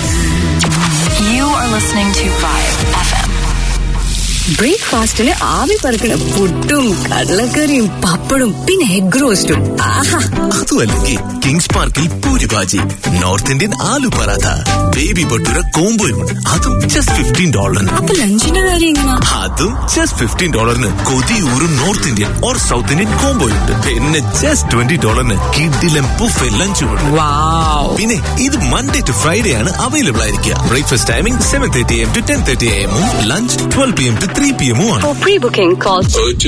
You are listening to Vibe FM. ബ്രേക്ക്ഫാസ്റ്റിന് ആവി പറക്കണ പുട്ടും കടലക്കറിയും പപ്പടും പിന്നെ എഗ് റോസ്റ്റും. ആഹാ, അതുമല്ലെങ്കിൽ കിങ്സ് പാർക്കിൽ puri bhaji, north Indian aloo paratha, baby bhatura കോംബോയും അതും ജസ്റ്റ് $15. അപ്പൊ ലഞ്ചിന്റെ കാര്യം എങ്ങനെയാ? അതും ജസ്റ്റ് $15 കൊതിയൂറും north Indian or south Indian കോംബോയുണ്ട്. പിന്നെ ജസ്റ്റ് $20 കിഡിലും ബുഫേ ലഞ്ചും ഉണ്ട്. പിന്നെ ഇത് മൺഡേ ടു ഫ്രൈഡേ ആണ് അവൈലബിൾ ആയിരിക്കുക. Breakfast timing 7:30 AM to 10:30 AM, lunch 12 PM to 3 PM ആണ്. For pre-booking, call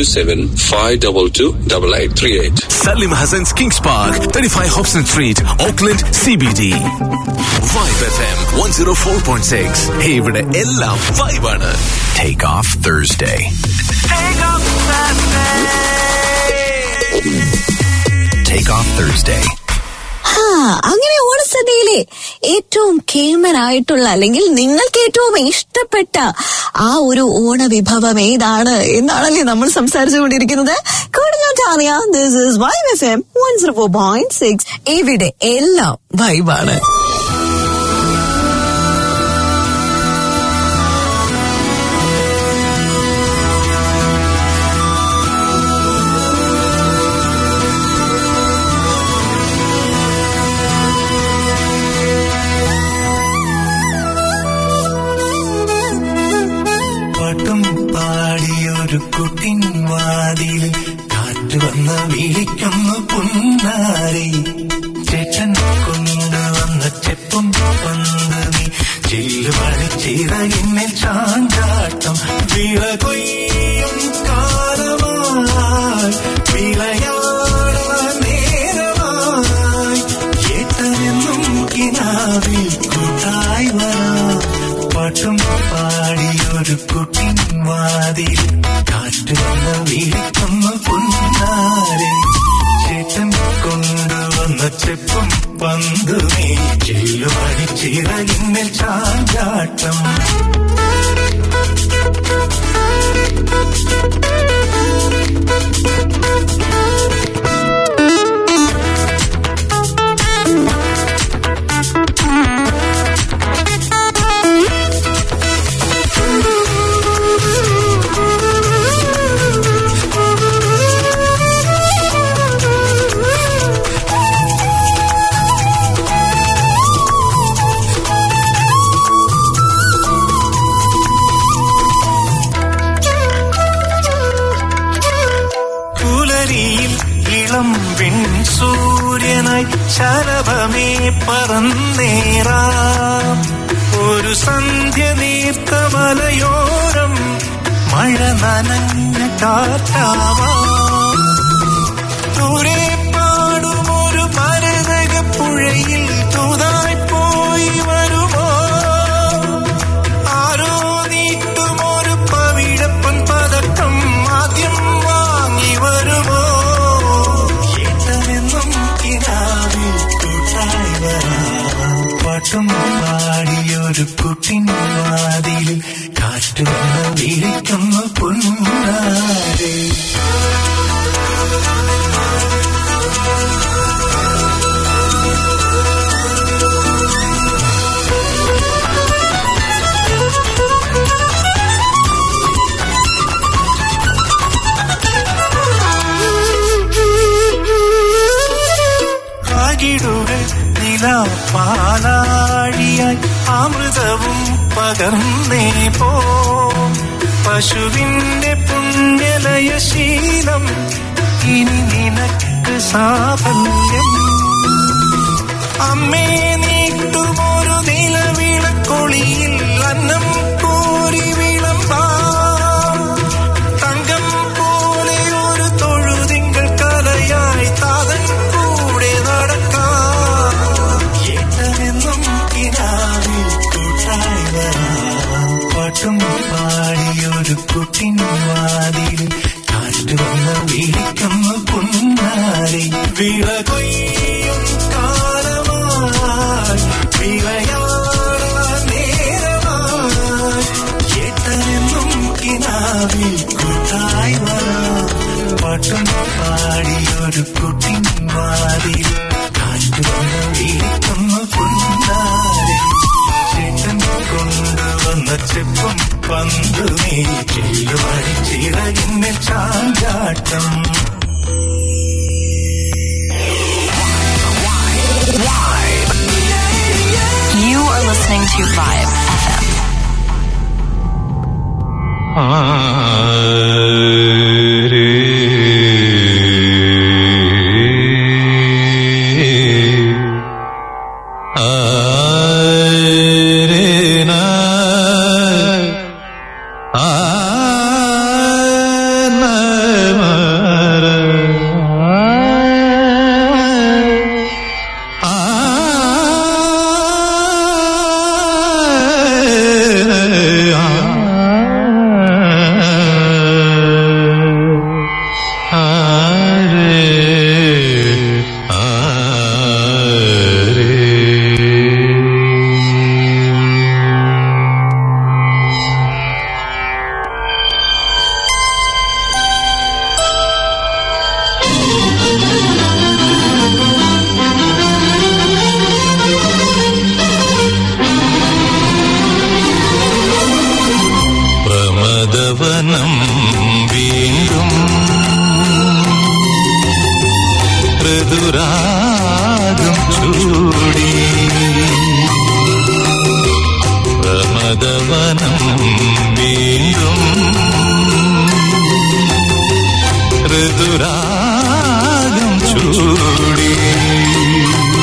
027-522-8838. Salim Hassan's Kings Park, 35 Hobson Street, Auckland, CBD. Vibe FM 104.6. Hey, ഇവിടെ എല്ലാം vibe ആണ്. Take off Thursday. Take off Thursday. അങ്ങനെ ഓണസദ്യയിലെ ഏറ്റവും കേമനായിട്ടുള്ള അല്ലെങ്കിൽ നിങ്ങൾക്ക് ഏറ്റവും ഇഷ്ടപ്പെട്ട ആ ഒരു ഓണവിഭവം ഏതാണ് എന്നാണല്ലേ നമ്മൾ സംസാരിച്ചുകൊണ്ടിരിക്കുന്നത്. This is Vibe FM 104.6. ഇവിടെ എല്ലാം വൈബാണ്. ചിറകിന്മേൽ ചാഞ്ചാട്ടം വിളകൊയ്യും കാലമായി വിളയാടാൻ നേരമായി കേട്ടതെന്നും കിനാവിൽ കൂട്ടായി വരാം പാട്ടും പാടിയൊരു കുട്ടിൻ വാതിൽ കാറ്റ് വന്ന് വിളിക്കുന്നു പൊന്നാരെ ചേട്ടൻ കൊണ്ടുവന്ന ചെപ്പും പന്തുമേ ചെല്ലുമണി ചിറകിന്മേൽ ചാഞ്ചാട്ടം സൂര്യനായി ശലഭമേ പറന്നേറാം ഒരു സന്ധ്യ നീർത്ത മലയോരം മഴ നനഞ്ഞ കാറ്റാവാം ദൂരെ പാടുമൊരു മരതക പുഴയിൽ തൂതായി പോയി വരുമോ ആരോ നീട്ടുമൊരു പവിഴപ്പൻ പതക്കം ആദ്യം വാങ്ങി വരുമോ പാട്ടും പാടിയൊരു കുട്ടിൻ വാതിൽ കാറ്റ് വന്ന് വിളിക്കുന്നു പൊന്നാരെ പാലാഴിയായി അമൃതവും പകർന്നേ പോ പശുവിന്റെ പുണ്യലയശീലം ഇനി നിനക്ക് സാഫല്യം അമ്മേ നീട്ടുമൊരു നിലവിളക്കൊളിയിൽ അന്നം കോരി വിളമ്പാം തങ്കം പോലെ ഒരു തൊഴുതിങ്കൾ കലയായി താതൻ കൂടെ നടക്കാം പാട്ടും പാടിയൊരു കുട്ടിൻ വാതിൽ കാറ്റ് വന്ന് വിളിക്കുന്നു പൊന്നാരെ വിളകൊയ്യും കാലമായി വിളയാടാൻ നേരമായി കേട്ടതെന്നും കിനാവിൽ കൂട്ടായി വരാം പാട്ടും പാടിയൊരു കുട്ടിൻ വാതിൽ കാറ്റ് വന്ന് വിളിക്കുന്നു പൊന്നാരെ ചേട്ടൻ കൊണ്ടുവന്ന ചെപ്പും പന്തുമേ ചെല്ലുമണി ചിറകിന്മേൽ ചാഞ്ചാട്ടം You are listening to Vibe FM. മധുരാഗം ചൂടി പ്രമദവനം വീണ്ടും ഋതുരാഗം ചൂടി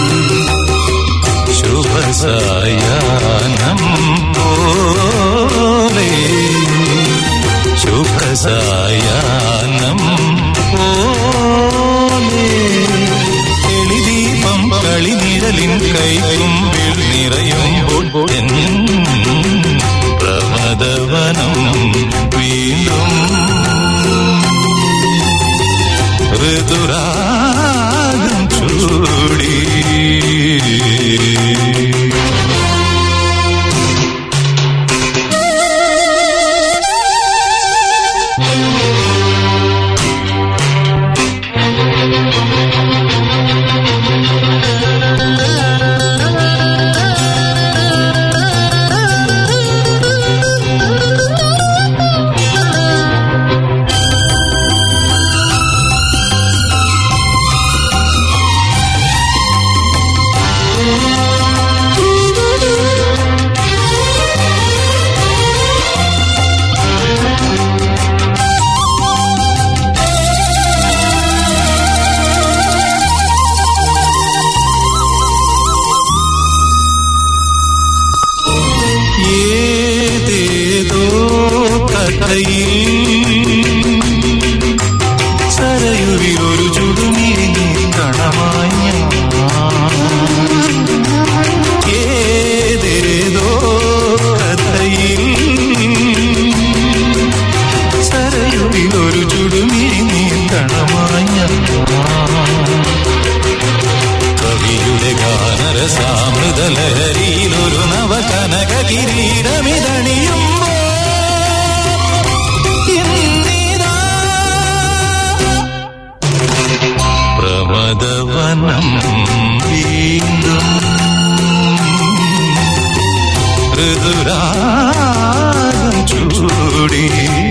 ശുഭസായാഹ്നം പോൽ കളിനിഴലിൻ കൈകുമ്പിൽ നിറയുമ്പോൾ എൻ പ്രമദവനം വീണ്ടും ഋതുരാഗം ചൂടി. സരയുവിലൊരു ചുടുമിഴി നീന്തണമായ ഏതേതോ കഥയിൽ സരയുവിലൊരു ചുടുമിഴി നീന്തണമായ കവിയുടെ ഗാനരസാമൃതലഹരിയിലൊരു നവകനക കിരീടമിതണിയും പ്രമദവനം വീണ്ടും ഋതുരാഗം ചൂടി.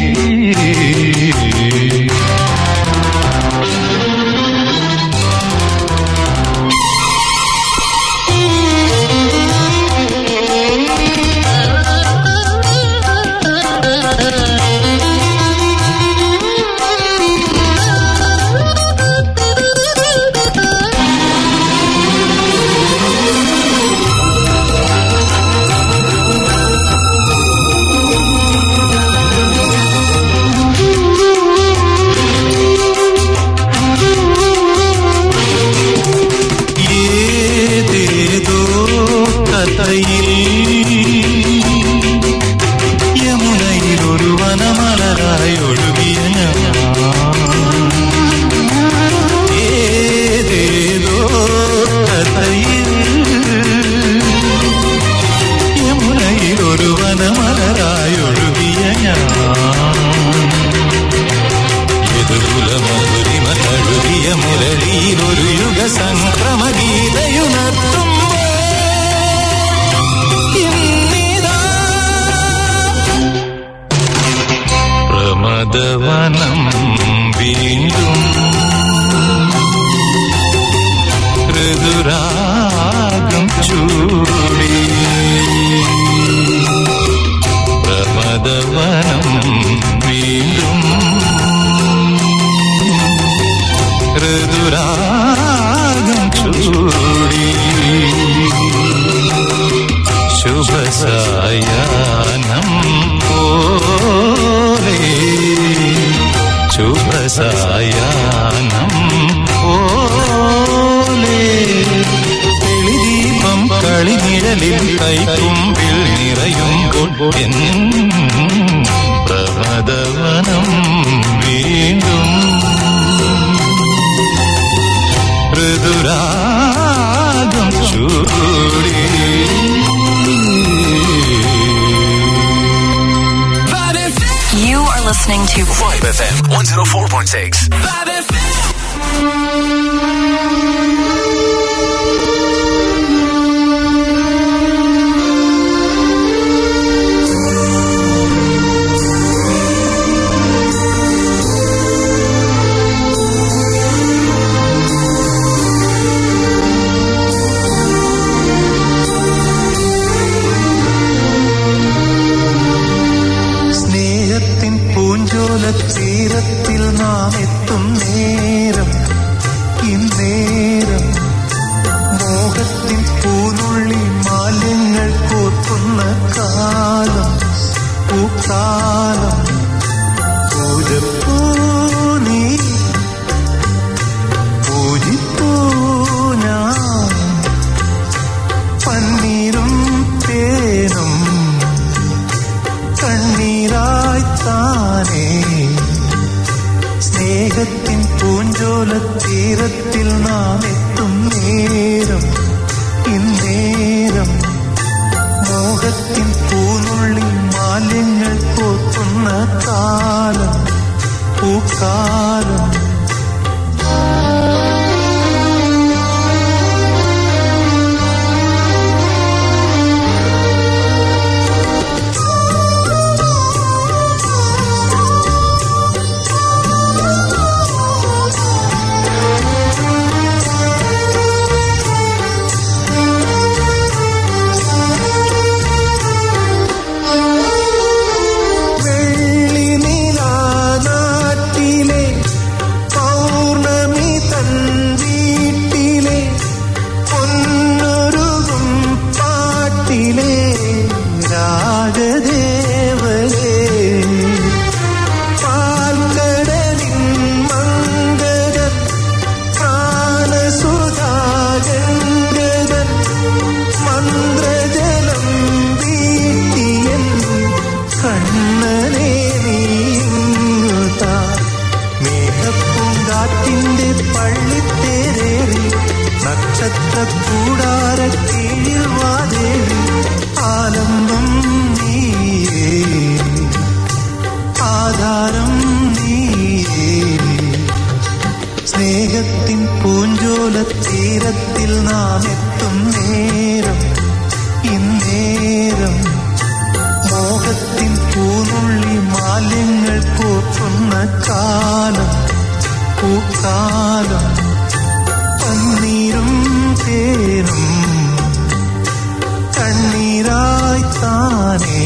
യമുനയിലൊരു വനമലരായി ഒഴുകിയ ഏതേതോ കഥയിൽ യമുനയിലൊരു വനമലരായി ഒഴുകിയ യദുകുലമധുരിമ തഴുകിയ മുരളിയിലൊരു യുഗസംക്രമ ഗീതയുണർത്തും പ്രമദവനം വീണ്ടും ഋതുരാഗം ചൂടി. പ്രമദവനം വീണ്ടും ഋതുരാഗം ചൂടി. ശുഭസായാനം പോലെ ശുഭസായാനം പോലെ തെളിദീപം കളിനിഴലിൽ കൈകുമ്പിൽ നിറയുമ്പോൾ എൻ പ്രമദവനം വീണ്ടും ഋതുരാഗം ചൂടി. You are listening to Vibe FM 104.6. Vibe FM. തീരത്തിൽ നാം എത്തും മോഹത്തിൻ പൂനുള്ളി മാലിന്യങ്ങൾ പോത്തുന്ന കാലം പൂക്കാലം. സ്നേഹത്തിൻ പൂഞ്ചോല തീരത്തിൽ നാം എത്തും നേരം ഇന്നേരം. മോഹത്തിൻ പൂനുള്ളി മാലിന്യങ്ങൾ കോർക്കുന്ന കാലം പൂക്കാലം. പന്നീരും തേനും കണ്ണീരായി താനേ.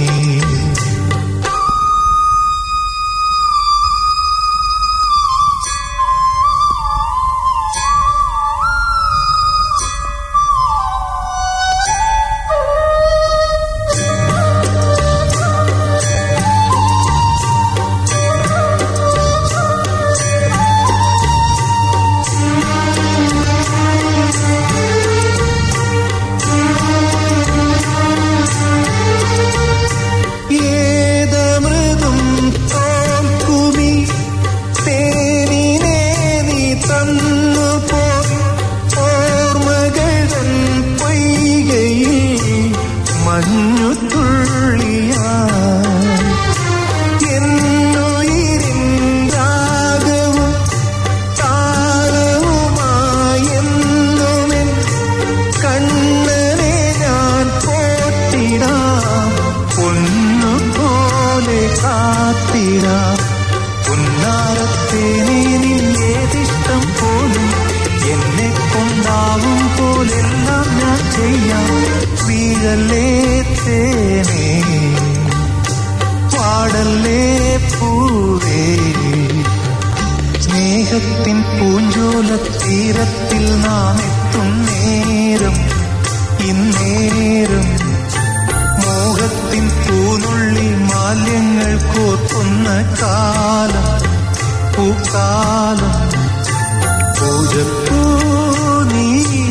സ്നേഹത്തിൻ പൂഞ്ചോല തീരത്തിൽ നാം എത്തും നേരം ഇന്നേരം. മോഹത്തിൻ പൂനുള്ളി മാലിന്യങ്ങൾ കോർക്കുന്ന കാലം പൂക്കാലം. പൂജപ്പൂ നീ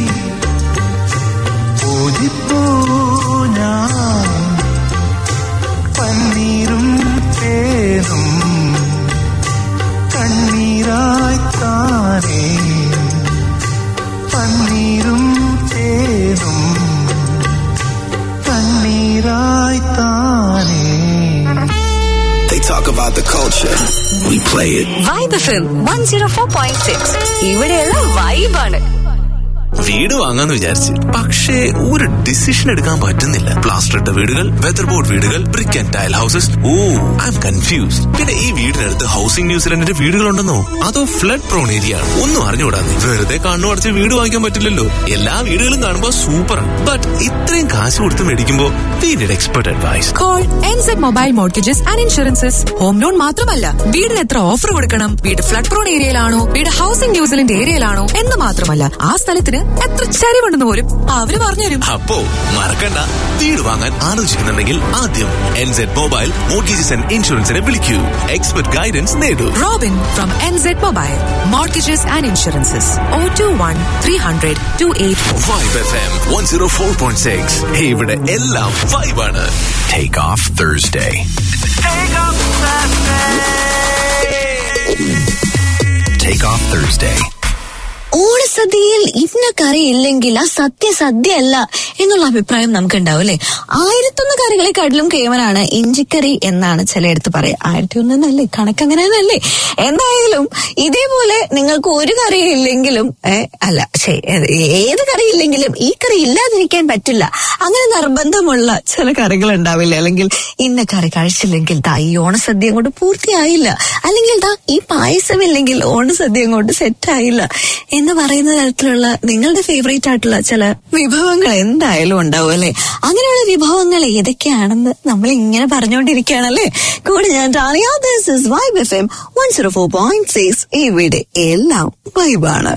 പൂജിപ്പൂ ഞാൻ. പന്നീരും തേനും കണ്ണീരായി താനേ. പന്നീരും തേനും കണ്ണീരായി താനേ. They talk about the culture. We play it. Vibe FM 104.6. ഇവിടെയുള്ള വൈബാണ്. വീട് വാങ്ങാന്ന് വിചാരിച്ച് പക്ഷേ ഒരു ഡിസിഷൻ എടുക്കാൻ പറ്റുന്നില്ല. പ്ലാസ്റ്റർ ഇട്ട വീടുകൾ, വെതർ ബോർഡ് വീടുകൾ, brick and tile houses. I am confused. പിന്നെ ഈ വീടിനടുത്ത് ഹൗസിംഗ് ന്യൂസിലൻഡിന്റെ വീടുകളുണ്ടെന്നോ അതോ ഫ്ലഡ് പ്രോൺ ഏരിയ ആണ്? ഒന്നും അറിഞ്ഞുകൂടാതെ വെറുതെ കണ്ണു അടച്ച് വീട് വാങ്ങിക്കാൻ പറ്റില്ലല്ലോ. എല്ലാ വീടുകളും കാണുമ്പോൾ സൂപ്പറാണ്. ബട്ട് ഇത്രയും കാശ് കൊടുത്ത് മേടിക്കുമ്പോ we need expert advice. Call NZ Mobile Mortgages and Insurances. Home loan മാത്രമല്ല, വീടിന് എത്ര ഓഫർ കൊടുക്കണം, വീട് ഫ്ലഡ് പ്രോൺ ഏരിയയിലാണോ, വീട് ഹൗസിംഗ് ന്യൂസിലൻഡ് ഏരിയയിലാണോ എന്ന് മാത്രമല്ല, ആ സ്ഥലത്തിന് എത്ര ചരിവുണ്ടെന്ന് പോലും അവര് പറഞ്ഞുതരും. അപ്പോ മറക്കണ്ട, വീട് വാങ്ങാൻ ആലോചിക്കുന്നുണ്ടെങ്കിൽ ആദ്യം NZ Mobile Mortgages and Insuranceനെ വിളിക്കൂ. എക്സ്പെർട്ട് ഗൈഡൻസ് നേടൂ. Robin from NZ Mobile Mortgages and Insurances. 021-300-28. Vibe FM 104.6. ഇവിടെ എല്ലാം വൈബാണ്. Take off Thursday. Take off Thursday. ഓണ ഓണസദ്യയിൽ ഇന്ന കറി ഇല്ലെങ്കിൽ ആ സദ്യ അല്ല എന്നുള്ള അഭിപ്രായം നമുക്കുണ്ടാവും അല്ലെ. 1001 കറികളെക്കാട്ടിലും കേവനാണ് ഇഞ്ചിക്കറി എന്നാണ് ചിലയിടത്ത് പറയാം. 1001 കണക്ക് അങ്ങനെ തന്നെയല്ലേ. എന്തായാലും ഇതേപോലെ നിങ്ങൾക്ക് ഒരു കറി ഇല്ലെങ്കിലും ഏത് കറി ഇല്ലെങ്കിലും ഈ കറി ഇല്ലാതിരിക്കാൻ പറ്റില്ല, അങ്ങനെ നിർബന്ധമുള്ള ചില കറികൾ ഉണ്ടാവില്ല. അല്ലെങ്കിൽ ഇന്ന കറി കഴിച്ചില്ലെങ്കിൽ ഈ ഓണസദ്യ അങ്ങോട്ട് പൂർത്തിയായില്ല, അല്ലെങ്കിൽ ഈ പായസമില്ലെങ്കിൽ ഓണസദ്യ അങ്ങോട്ട് സെറ്റായില്ല എന്ന് പറയുന്ന തരത്തിലുള്ള നിങ്ങളുടെ ഫേവറേറ്റ് ആയിട്ടുള്ള ചില വിഭവങ്ങൾ എന്തായാലും ഉണ്ടാവും അല്ലെ. അങ്ങനെയുള്ള വിഭവങ്ങൾ ഏതൊക്കെയാണെന്ന് നമ്മൾ ഇങ്ങനെ പറഞ്ഞുകൊണ്ടിരിക്കുകയാണല്ലേ. കൂടെ ഞാൻ Tania. This is vibe FM 104.6. ഇവിടെ എല്ലാം വൈബാണ്.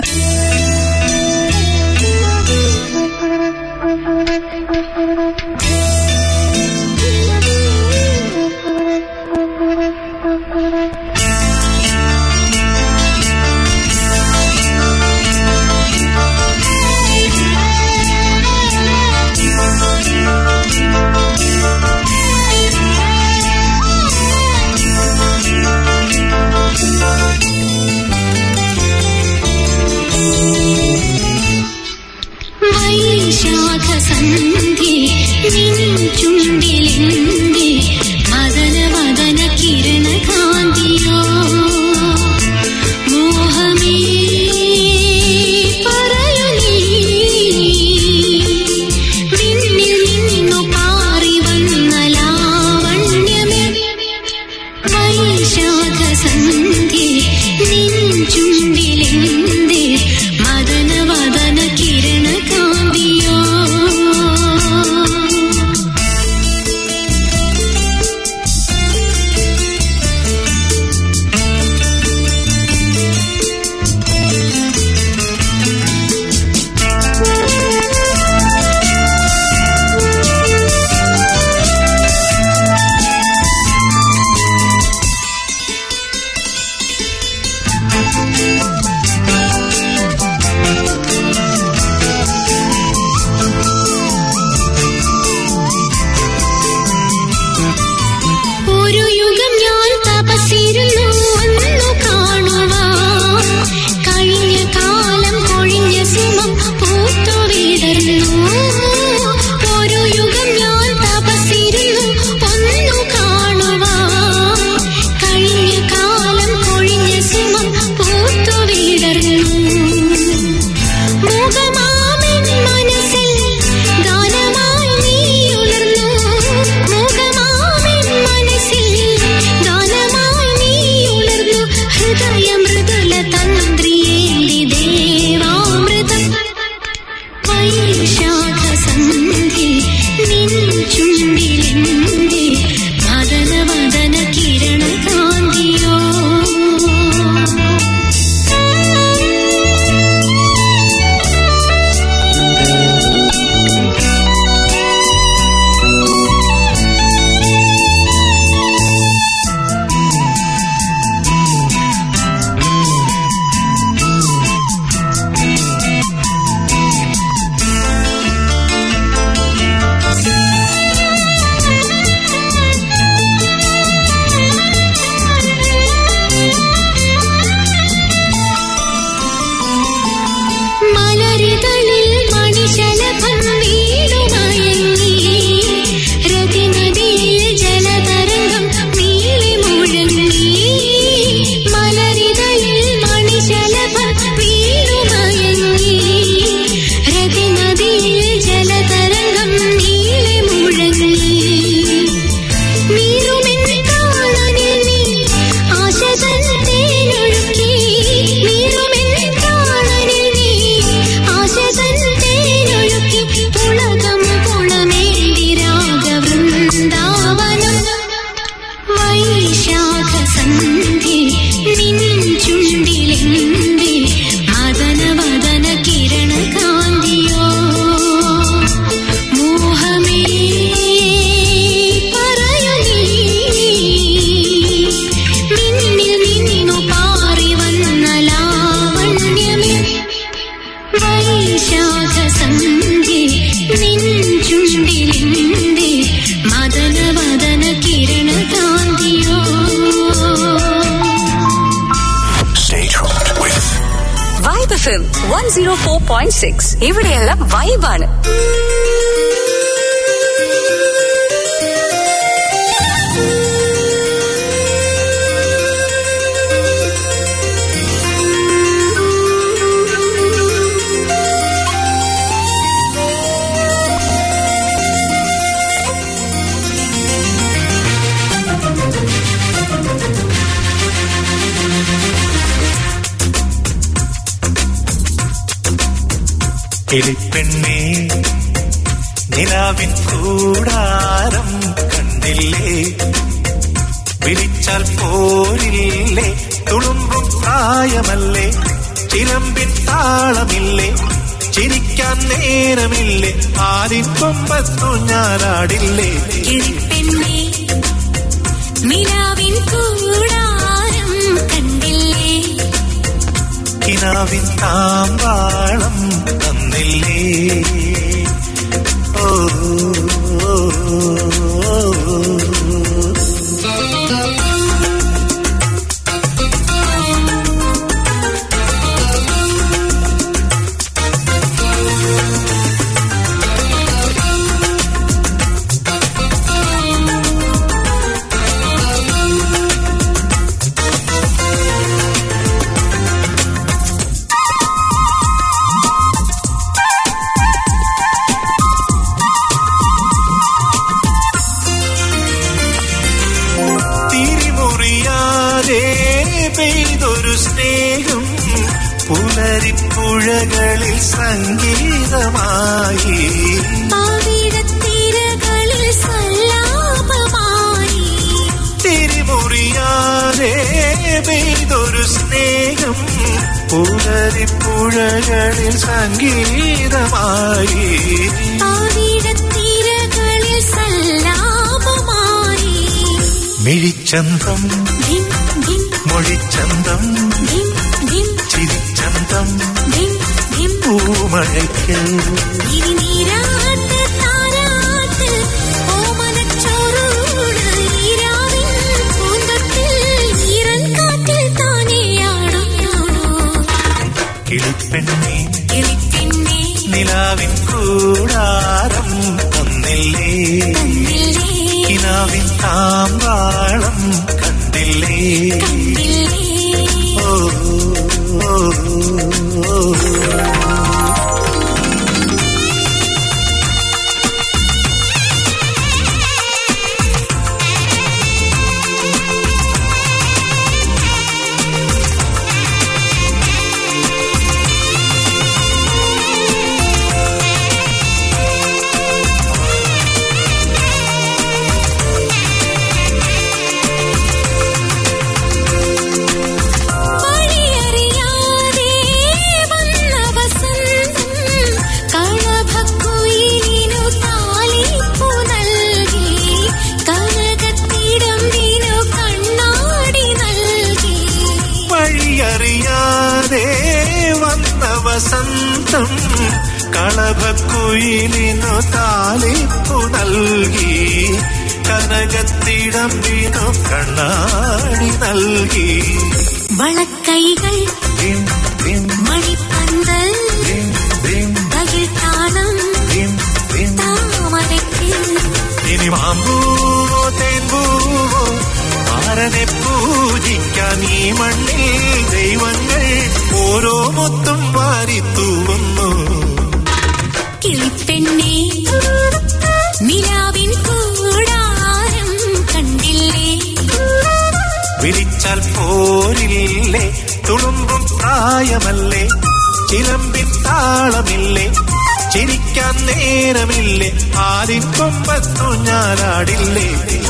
104.6 ഇവിടെയെല്ലാം വൈബാണ്. കിളിപ്പെണ്ണേ നിലാവിൻ കൂടാരം കണ്ടില്ലേ, വിളിച്ചാൽ പോരില്ലേ, തുളുമ്പും പ്രായമല്ലേ, ചിലമ്പിൻ താളമില്ലേ, ചിരിക്കാൻ നേരമില്ലേ, ആരിൻ കൊമ്പത്തു ഞാനാടില്ലേ. കിളിപ്പെണ്ണേ നിലാവിൻ കൂടാരം കണ്ടില്ലേ, കിനാവിൻ താമ്പാളം തന്നില്ലേ. ഓ പെയ്തൊരു സ്നേഹം പുലരിപ്പുഴകളിൽ സംഗീതമായി, പാവിടത്തിരകളിൽ സല്ലാപമായി, തിരിമുറിയാതെ പെയ്തൊരു സ്നേഹം പുലരിപ്പുഴകളിൽ സംഗീതമായി, പാവിടത്തിരകളിൽ സല്ലാപമായി, മിഴിച്ചന്തം മൊഴിച്ചന്തം ചിരിച്ചന്തം പൂമഴയ്ക്ക് കിളിപ്പെണ്ണേ നിലാവിൻ കൂടാരം തന്നില്ലേ, കിനാവിൻ താമ്പാളം കണ്ടില്ലേ. ഓ ഓ ഓ വസന്തം കളഭക്കുയിലിനു താലിപ്പു നൽകി, കനകത്തിടമ്പിനു കണ്ണാടി നൽകി, വളക്കൈകൾ മണിപ്പന്തൽ തകിൽത്താളം താമരയ്ക്ക്, ഇനി മാമ്പൂവോ തേൻപൂവോ ആരനെ പൂജിക്കാൻ ഈ മണ്ണിൽ ദൈവങ്ങൾ ഓരോ മുത്തും വാരിത്തൂവുന്നു. കിളിപ്പെണ്ണേ നിലാവിൻ കൂടാരം കണ്ടില്ലേ, വിളിച്ചാൽ പോരില്ലേ, തുളുമ്പും പ്രായമല്ലേ, ചിലമ്പിൻ താളമില്ലേ, ചിരിക്കാൻ നേരമില്ലേ, ആരിൻ കൊമ്പത്തു ഞാനാടില്ലേ.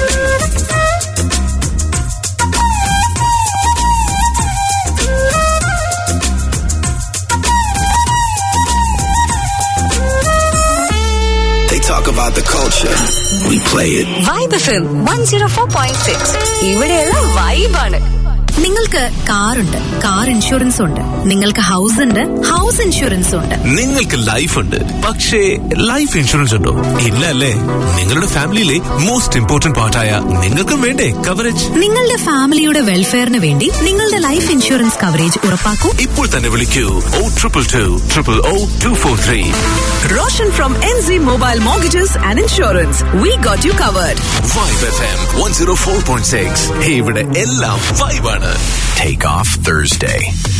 Talk about the culture. We play it. Vibe FM 104.6 ഇവിടെയുള്ള വൈബാണ്. നിങ്ങൾക്ക് കാറുണ്ട്, കാർ ഇൻഷുറൻസ് ഉണ്ട്. നിങ്ങൾക്ക് ഹൗസ് ഉണ്ട്, ഹൗസ് ഇൻഷുറൻസ് ഉണ്ട്. നിങ്ങൾക്ക് ലൈഫ് ഉണ്ട്, പക്ഷേ ലൈഫ് ഇൻഷുറൻസ് ഉണ്ടോ? ഇല്ല അല്ലേ? നിങ്ങളുടെ ഫാമിലിയിലെ മോസ്റ്റ് ഇമ്പോർട്ടന്റ് പാർട്ടായ നിങ്ങൾക്കും വേണ്ടേ കവറേജ്? നിങ്ങളുടെ ഫാമിലിയുടെ വെൽഫെയറിന് വേണ്ടി നിങ്ങളുടെ ലൈഫ് ഇൻഷുറൻസ് കവറേജ് ഉറപ്പാക്കൂ. ഇപ്പോൾ തന്നെ വിളിക്കൂ 0222000243. Roshan from NZ Mobile Mortgages and Insurance. We got you covered. Vibe FM 104.6. ഇവിടെ എല്ലാം വൈബാണ്. Take off Thursday.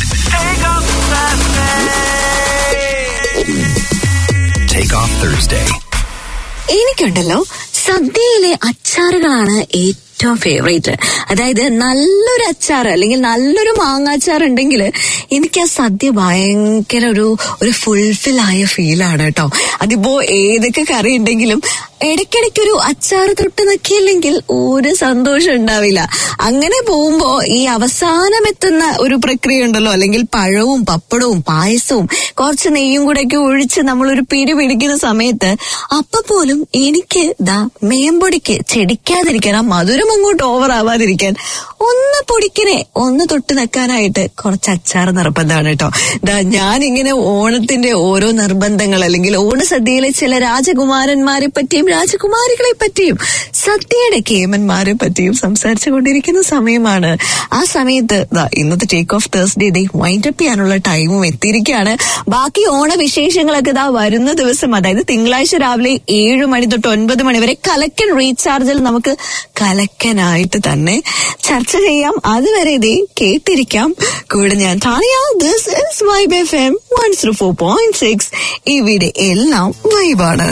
Take off Thursday. എനിക്കുണ്ടല്ലോ സദ്യയിലെ അച്ചാറുകളാണ് ഏറ്റവും ഫേവറേറ്റ്. അതായത് നല്ലൊരു അച്ചാർ അല്ലെങ്കിൽ നല്ലൊരു മാങ്ങാച്ചാർ ഉണ്ടെങ്കിൽ എനിക്ക് ആ സദ്യ ഭയങ്കര ഒരു ഫുൾഫിൽ ആയ ഫീലാണ് കേട്ടോ. അതിപ്പോ ഏതൊക്കെ കറി ഉണ്ടെങ്കിലും ഇടയ്ക്കിടയ്ക്കൊരു അച്ചാറ് തൊട്ട് നിൽക്കില്ലെങ്കിൽ ഒരു സന്തോഷം ഉണ്ടാവില്ല. അങ്ങനെ പോകുമ്പോ ഈ അവസാനം എത്തുന്ന ഒരു പ്രക്രിയ ഉണ്ടല്ലോ, അല്ലെങ്കിൽ പഴവും പപ്പടവും പായസവും കുറച്ച് നെയ്യും കൂടെയൊക്കെ ഒഴിച്ച് നമ്മളൊരു പിടി പിടിക്കുന്ന സമയത്ത് അപ്പൊ പോലും എനിക്ക് മേമ്പൊടിക്ക് ചെടിക്കാതിരിക്കാൻ, ആ മധുരം അങ്ങോട്ട് ഓവർ ആവാതിരിക്കാൻ ഒന്ന് പൊടിക്കണേ, ഒന്ന് തൊട്ട് നിൽക്കാനായിട്ട് കുറച്ച് അച്ചാർ നിർബന്ധമാണ് കേട്ടോ. ഞാനിങ്ങനെ ഓണത്തിന്റെ ഓരോ നിർബന്ധങ്ങൾ അല്ലെങ്കിൽ ഓണസദ്യയിലെ ചില രാജകുമാരന്മാരെ പറ്റിയും രാജകുമാരികളെ പറ്റിയും സദ്യയുടെ കേമന്മാരെ പറ്റിയും സംസാരിച്ചു കൊണ്ടിരിക്കുന്ന സമയമാണ്. ആ സമയത്ത് ഇന്നത്തെ ടേക്ക് ഓഫ് തേഴ്സ്ഡേ വൈൻഡപ്പ് ചെയ്യാനുള്ള ടൈമും എത്തിയിരിക്കുകയാണ്. ബാക്കി ഓണവിശേഷങ്ങളൊക്കെ വരുന്ന ദിവസം, അതായത് തിങ്കളാഴ്ച രാവിലെ 7 മണി തൊട്ട് 9 മണി വരെ കലക്കൻ റീചാർജിൽ നമുക്ക് കലക്കനായിട്ട് തന്നെ ചർച്ച ചെയ്യാം. അതുവരെ കേട്ടിരിക്കാം. കൂടെ ഞാൻ Tania. This is vibe FM 104.6. ഇവിടെ എല്ലാം വൈബാണ്.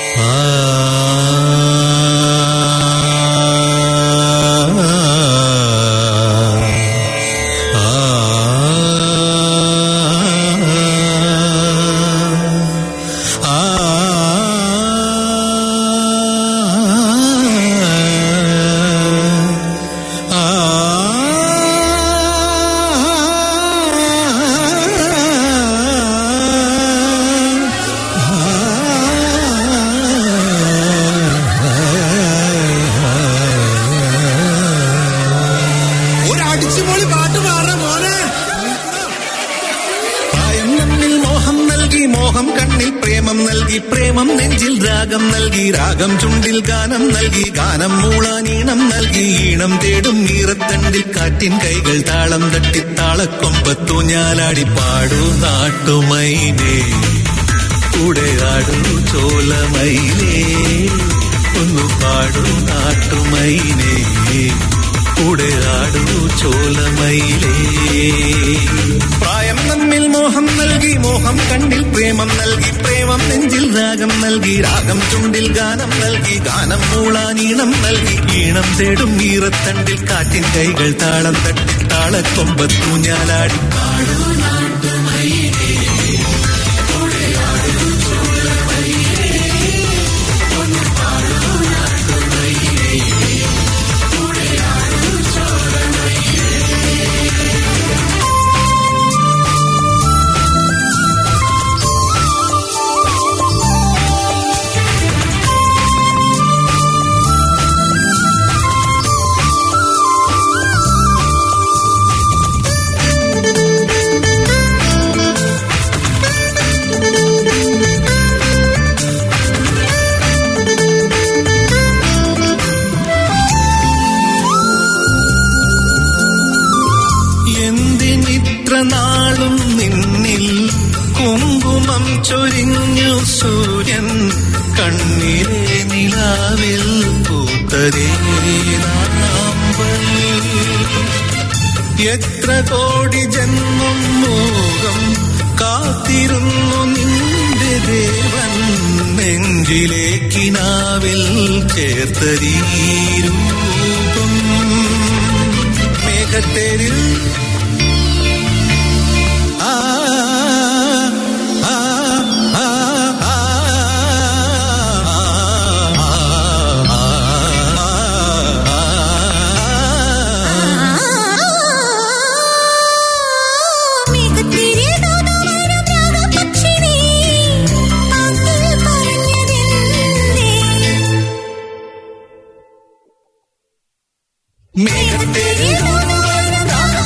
രാഗം ചുണ്ടിൽ ഗാനം നൽകി, ഗാനം മൂളാനീണം നൽകി, ഈണം തേടും ഈറത്തണ്ടിൽ കാറ്റിൻ കൈകൾ താളം തട്ടി താളക്കൊമ്പത്തു ഞാലാടി. പാടൂ നാട്ടുമൈനേ, കൂടെ ആടൂ ചോലമൈനേ, ഒന്നു പാടൂ നാട്ടുമൈനേ, കൂടെ ആടൂ ചോലമൈലേ. പ്രായം നമ്മിൽ മോഹം നൽകി, മോഹം കണ്ണിൽ പ്രേമം നൽകി, പ്രേമം നെഞ്ചിൽ രാഗം നൽകി, രാഗം ചുണ്ടിൽ ഗാനം നൽകി, ഗാനം മൂളാനീണം നൽകി, ഈണം തേടും ഈറത്തണ്ടിൽ കാറ്റിൻ കൈകൾ താളം തട്ടി താളക്കൊമ്പത്തു ഞാലാടി. പാടൂ നാട്ടുമൈനേ, കൂടെ ആടൂ ചോലമൈലേ, ഒന്ന് പാടൂ നാട്ടുമൈലേ, കൂടെ ആടൂ ചോലമൈലേ. നാളും നിന്നിൽ കുങ്കുമം ചൊരിഞ്ഞു സൂര്യൻ, കണ്ണിലെ നിലാവിൽ പൂത്തരേനാമ്പൽ. എത്ര കോടി ജന്മം മോഹം കാത്തിരുന്നു നിന്റെ ദേവൻ, നെഞ്ചിലേക്കിനാവിൽ ചേർത്തരീരൂപം. മേഘത്തേരിൽ മേഘത്തേരിൽ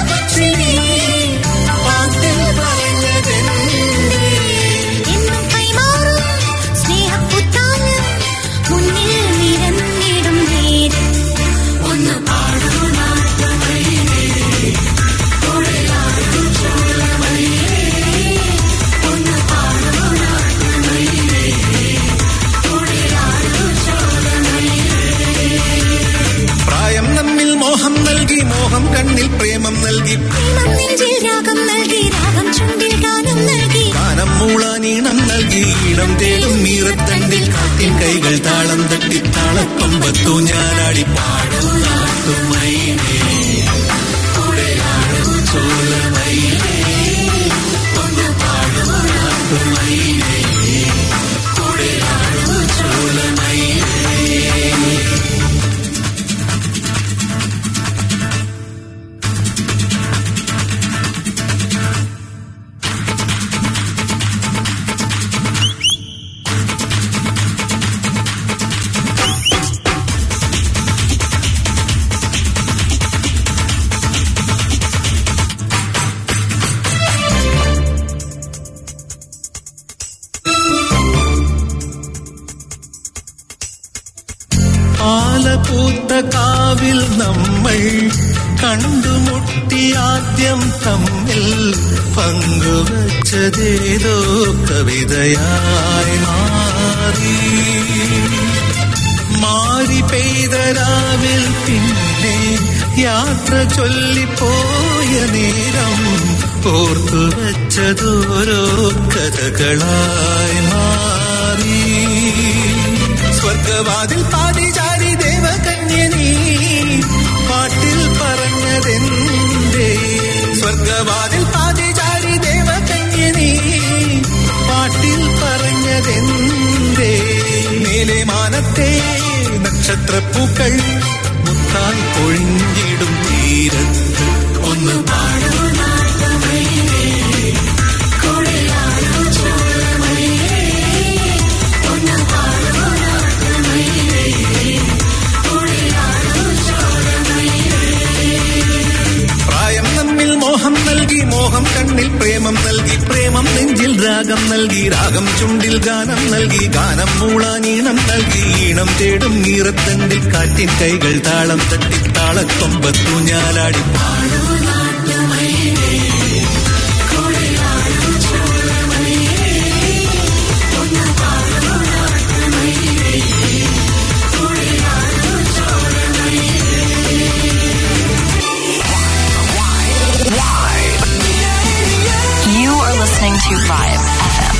കൈകൾ താളം തട്ടി താളക്കൊമ്പത്തു ഞാനാടി പാടും നാട്ടുമൈനേ കൂടെയാടും ചോലമൈനേ ഒന്ന് പാടും നാട്ടുമൈനേ കൂടെയാടും ചോലമൈനേ. ആലപൂത്ത കാവിൽ നമ്മൾ കണ്ടുമുട്ടി ആദ്യം തമ്മിൽ പങ്കുവച്ചതേതോ കവിതയായി മാറി പെയ്ത രാവിൽ പിന്നെ യാത്ര ചൊല്ലിപ്പോയ നേരം ഓർത്തുവച്ചതോരോ കഥകളായി മാറി. സ്വർഗവാതിൽ പാതിചാരി ദേവകന്യ നീ പാട്ടിൽ പറഞ്ഞതെന്തേ? സ്വർഗവാതിൽ പാതിചാരി ദേവകന്യ നീ പാട്ടിൽ പറഞ്ഞതെന്തേ? മേലെ മാനത്തെ നക്ഷത്രപ്പൂക്കൾ മുത്തായി പൊഴിഞ്ഞിടും തീരത്ത് ഒന്ന് പാടും നാട്ടുമൈനേ കൊടിയാടും ചോലമൈനേ ഒന്ന് പാടും നാട്ടുമൈനേ കൊടിയാടും ചോലമൈനേ. പ്രായം നമ്മിൽ മോഹം നൽകി മോഹം കണ്ണിൽ പ്രേമം നൽകി പ്രേമം നെഞ്ചിൽ രാഗം നൽകി രാഗം ചുണ്ടിൽ ഗാനം നൽകി ഗാനം മൂളാൻ ഈണം നൽകി ഈണം തേടും ഈറത്തണ്ടിൽ കാറ്റിൻ കൈകൾ താളം തട്ടി താളക്കൊമ്പത്തു ഞാലാടി പാടും നാട്ടുമൈനേ കൊടിയാടും ചോലമൈനേ ഒന്ന് പാടും നാട്ടുമൈനേ കൊടിയാടും ചോലമൈനേ. You are listening to Vibe FM.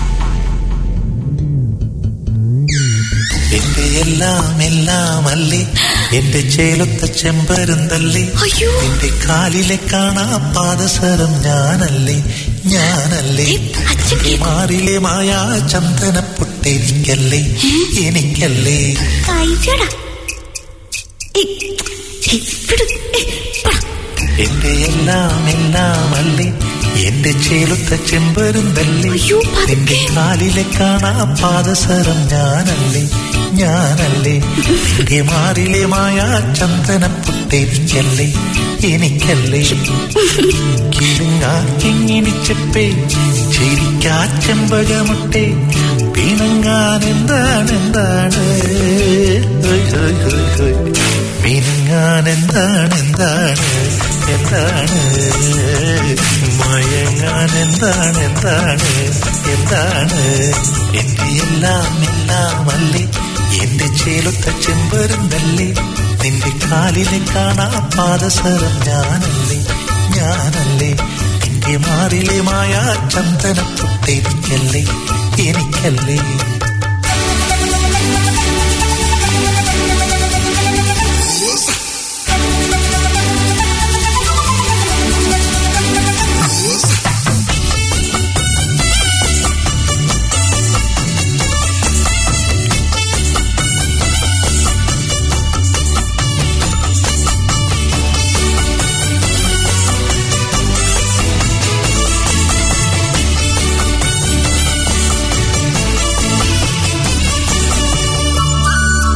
എന്റെ എല്ലാം എല്ലാം അല്ലേ എന്റെ ചേലൊത്ത ചെമ്പരുന്തല്ലേ എന്റെ കാലിലെ കാണാ പാദസരം ഞാനല്ലേ ഞാനല്ലേ മാറിലെ മായാ ചന്ദനപ്പൊട്ടെനിക്കല്ലേ എനിക്കല്ലേ. എന്റെ എല്ലാം എല്ലാം അല്ലേ എന്റെ ചേലുത്ത ചെമ്പരുന്തല്ലേ നിന്റെ കാലിലെ കാണാ പാദസരം ഞാനല്ലേ ഞാനല്ലേ എന്റെ മാറിലെ മായാ ചന്ദനപ്പൊട്ടെനിക്കല്ലേ എനിക്കല്ലേ. കിളിങ്ങാക്കിങ്ങിനിച്ചപ്പേ ചിരിക്കാ ചെമ്പകമുട്ടെ പിണങ്ങാൻ എന്താണ് മിനുങ്ങാൻ എന്താണ് മയങ്ങാൻ എന്താണ് എന്റെ എല്ലാം എല്ലാം അല്ലേ എന്റെ ചേലൊത്ത ചെമ്പരുന്തല്ലേ നിന്റെ കാലിലെ കാണാ പാദസരം ഞാനല്ലേ ഞാനല്ലേ എന്റെ മാറിലെ മായാ ചന്ദനപ്പൊട്ടെനിക്കല്ലേ എനിക്കല്ലേ.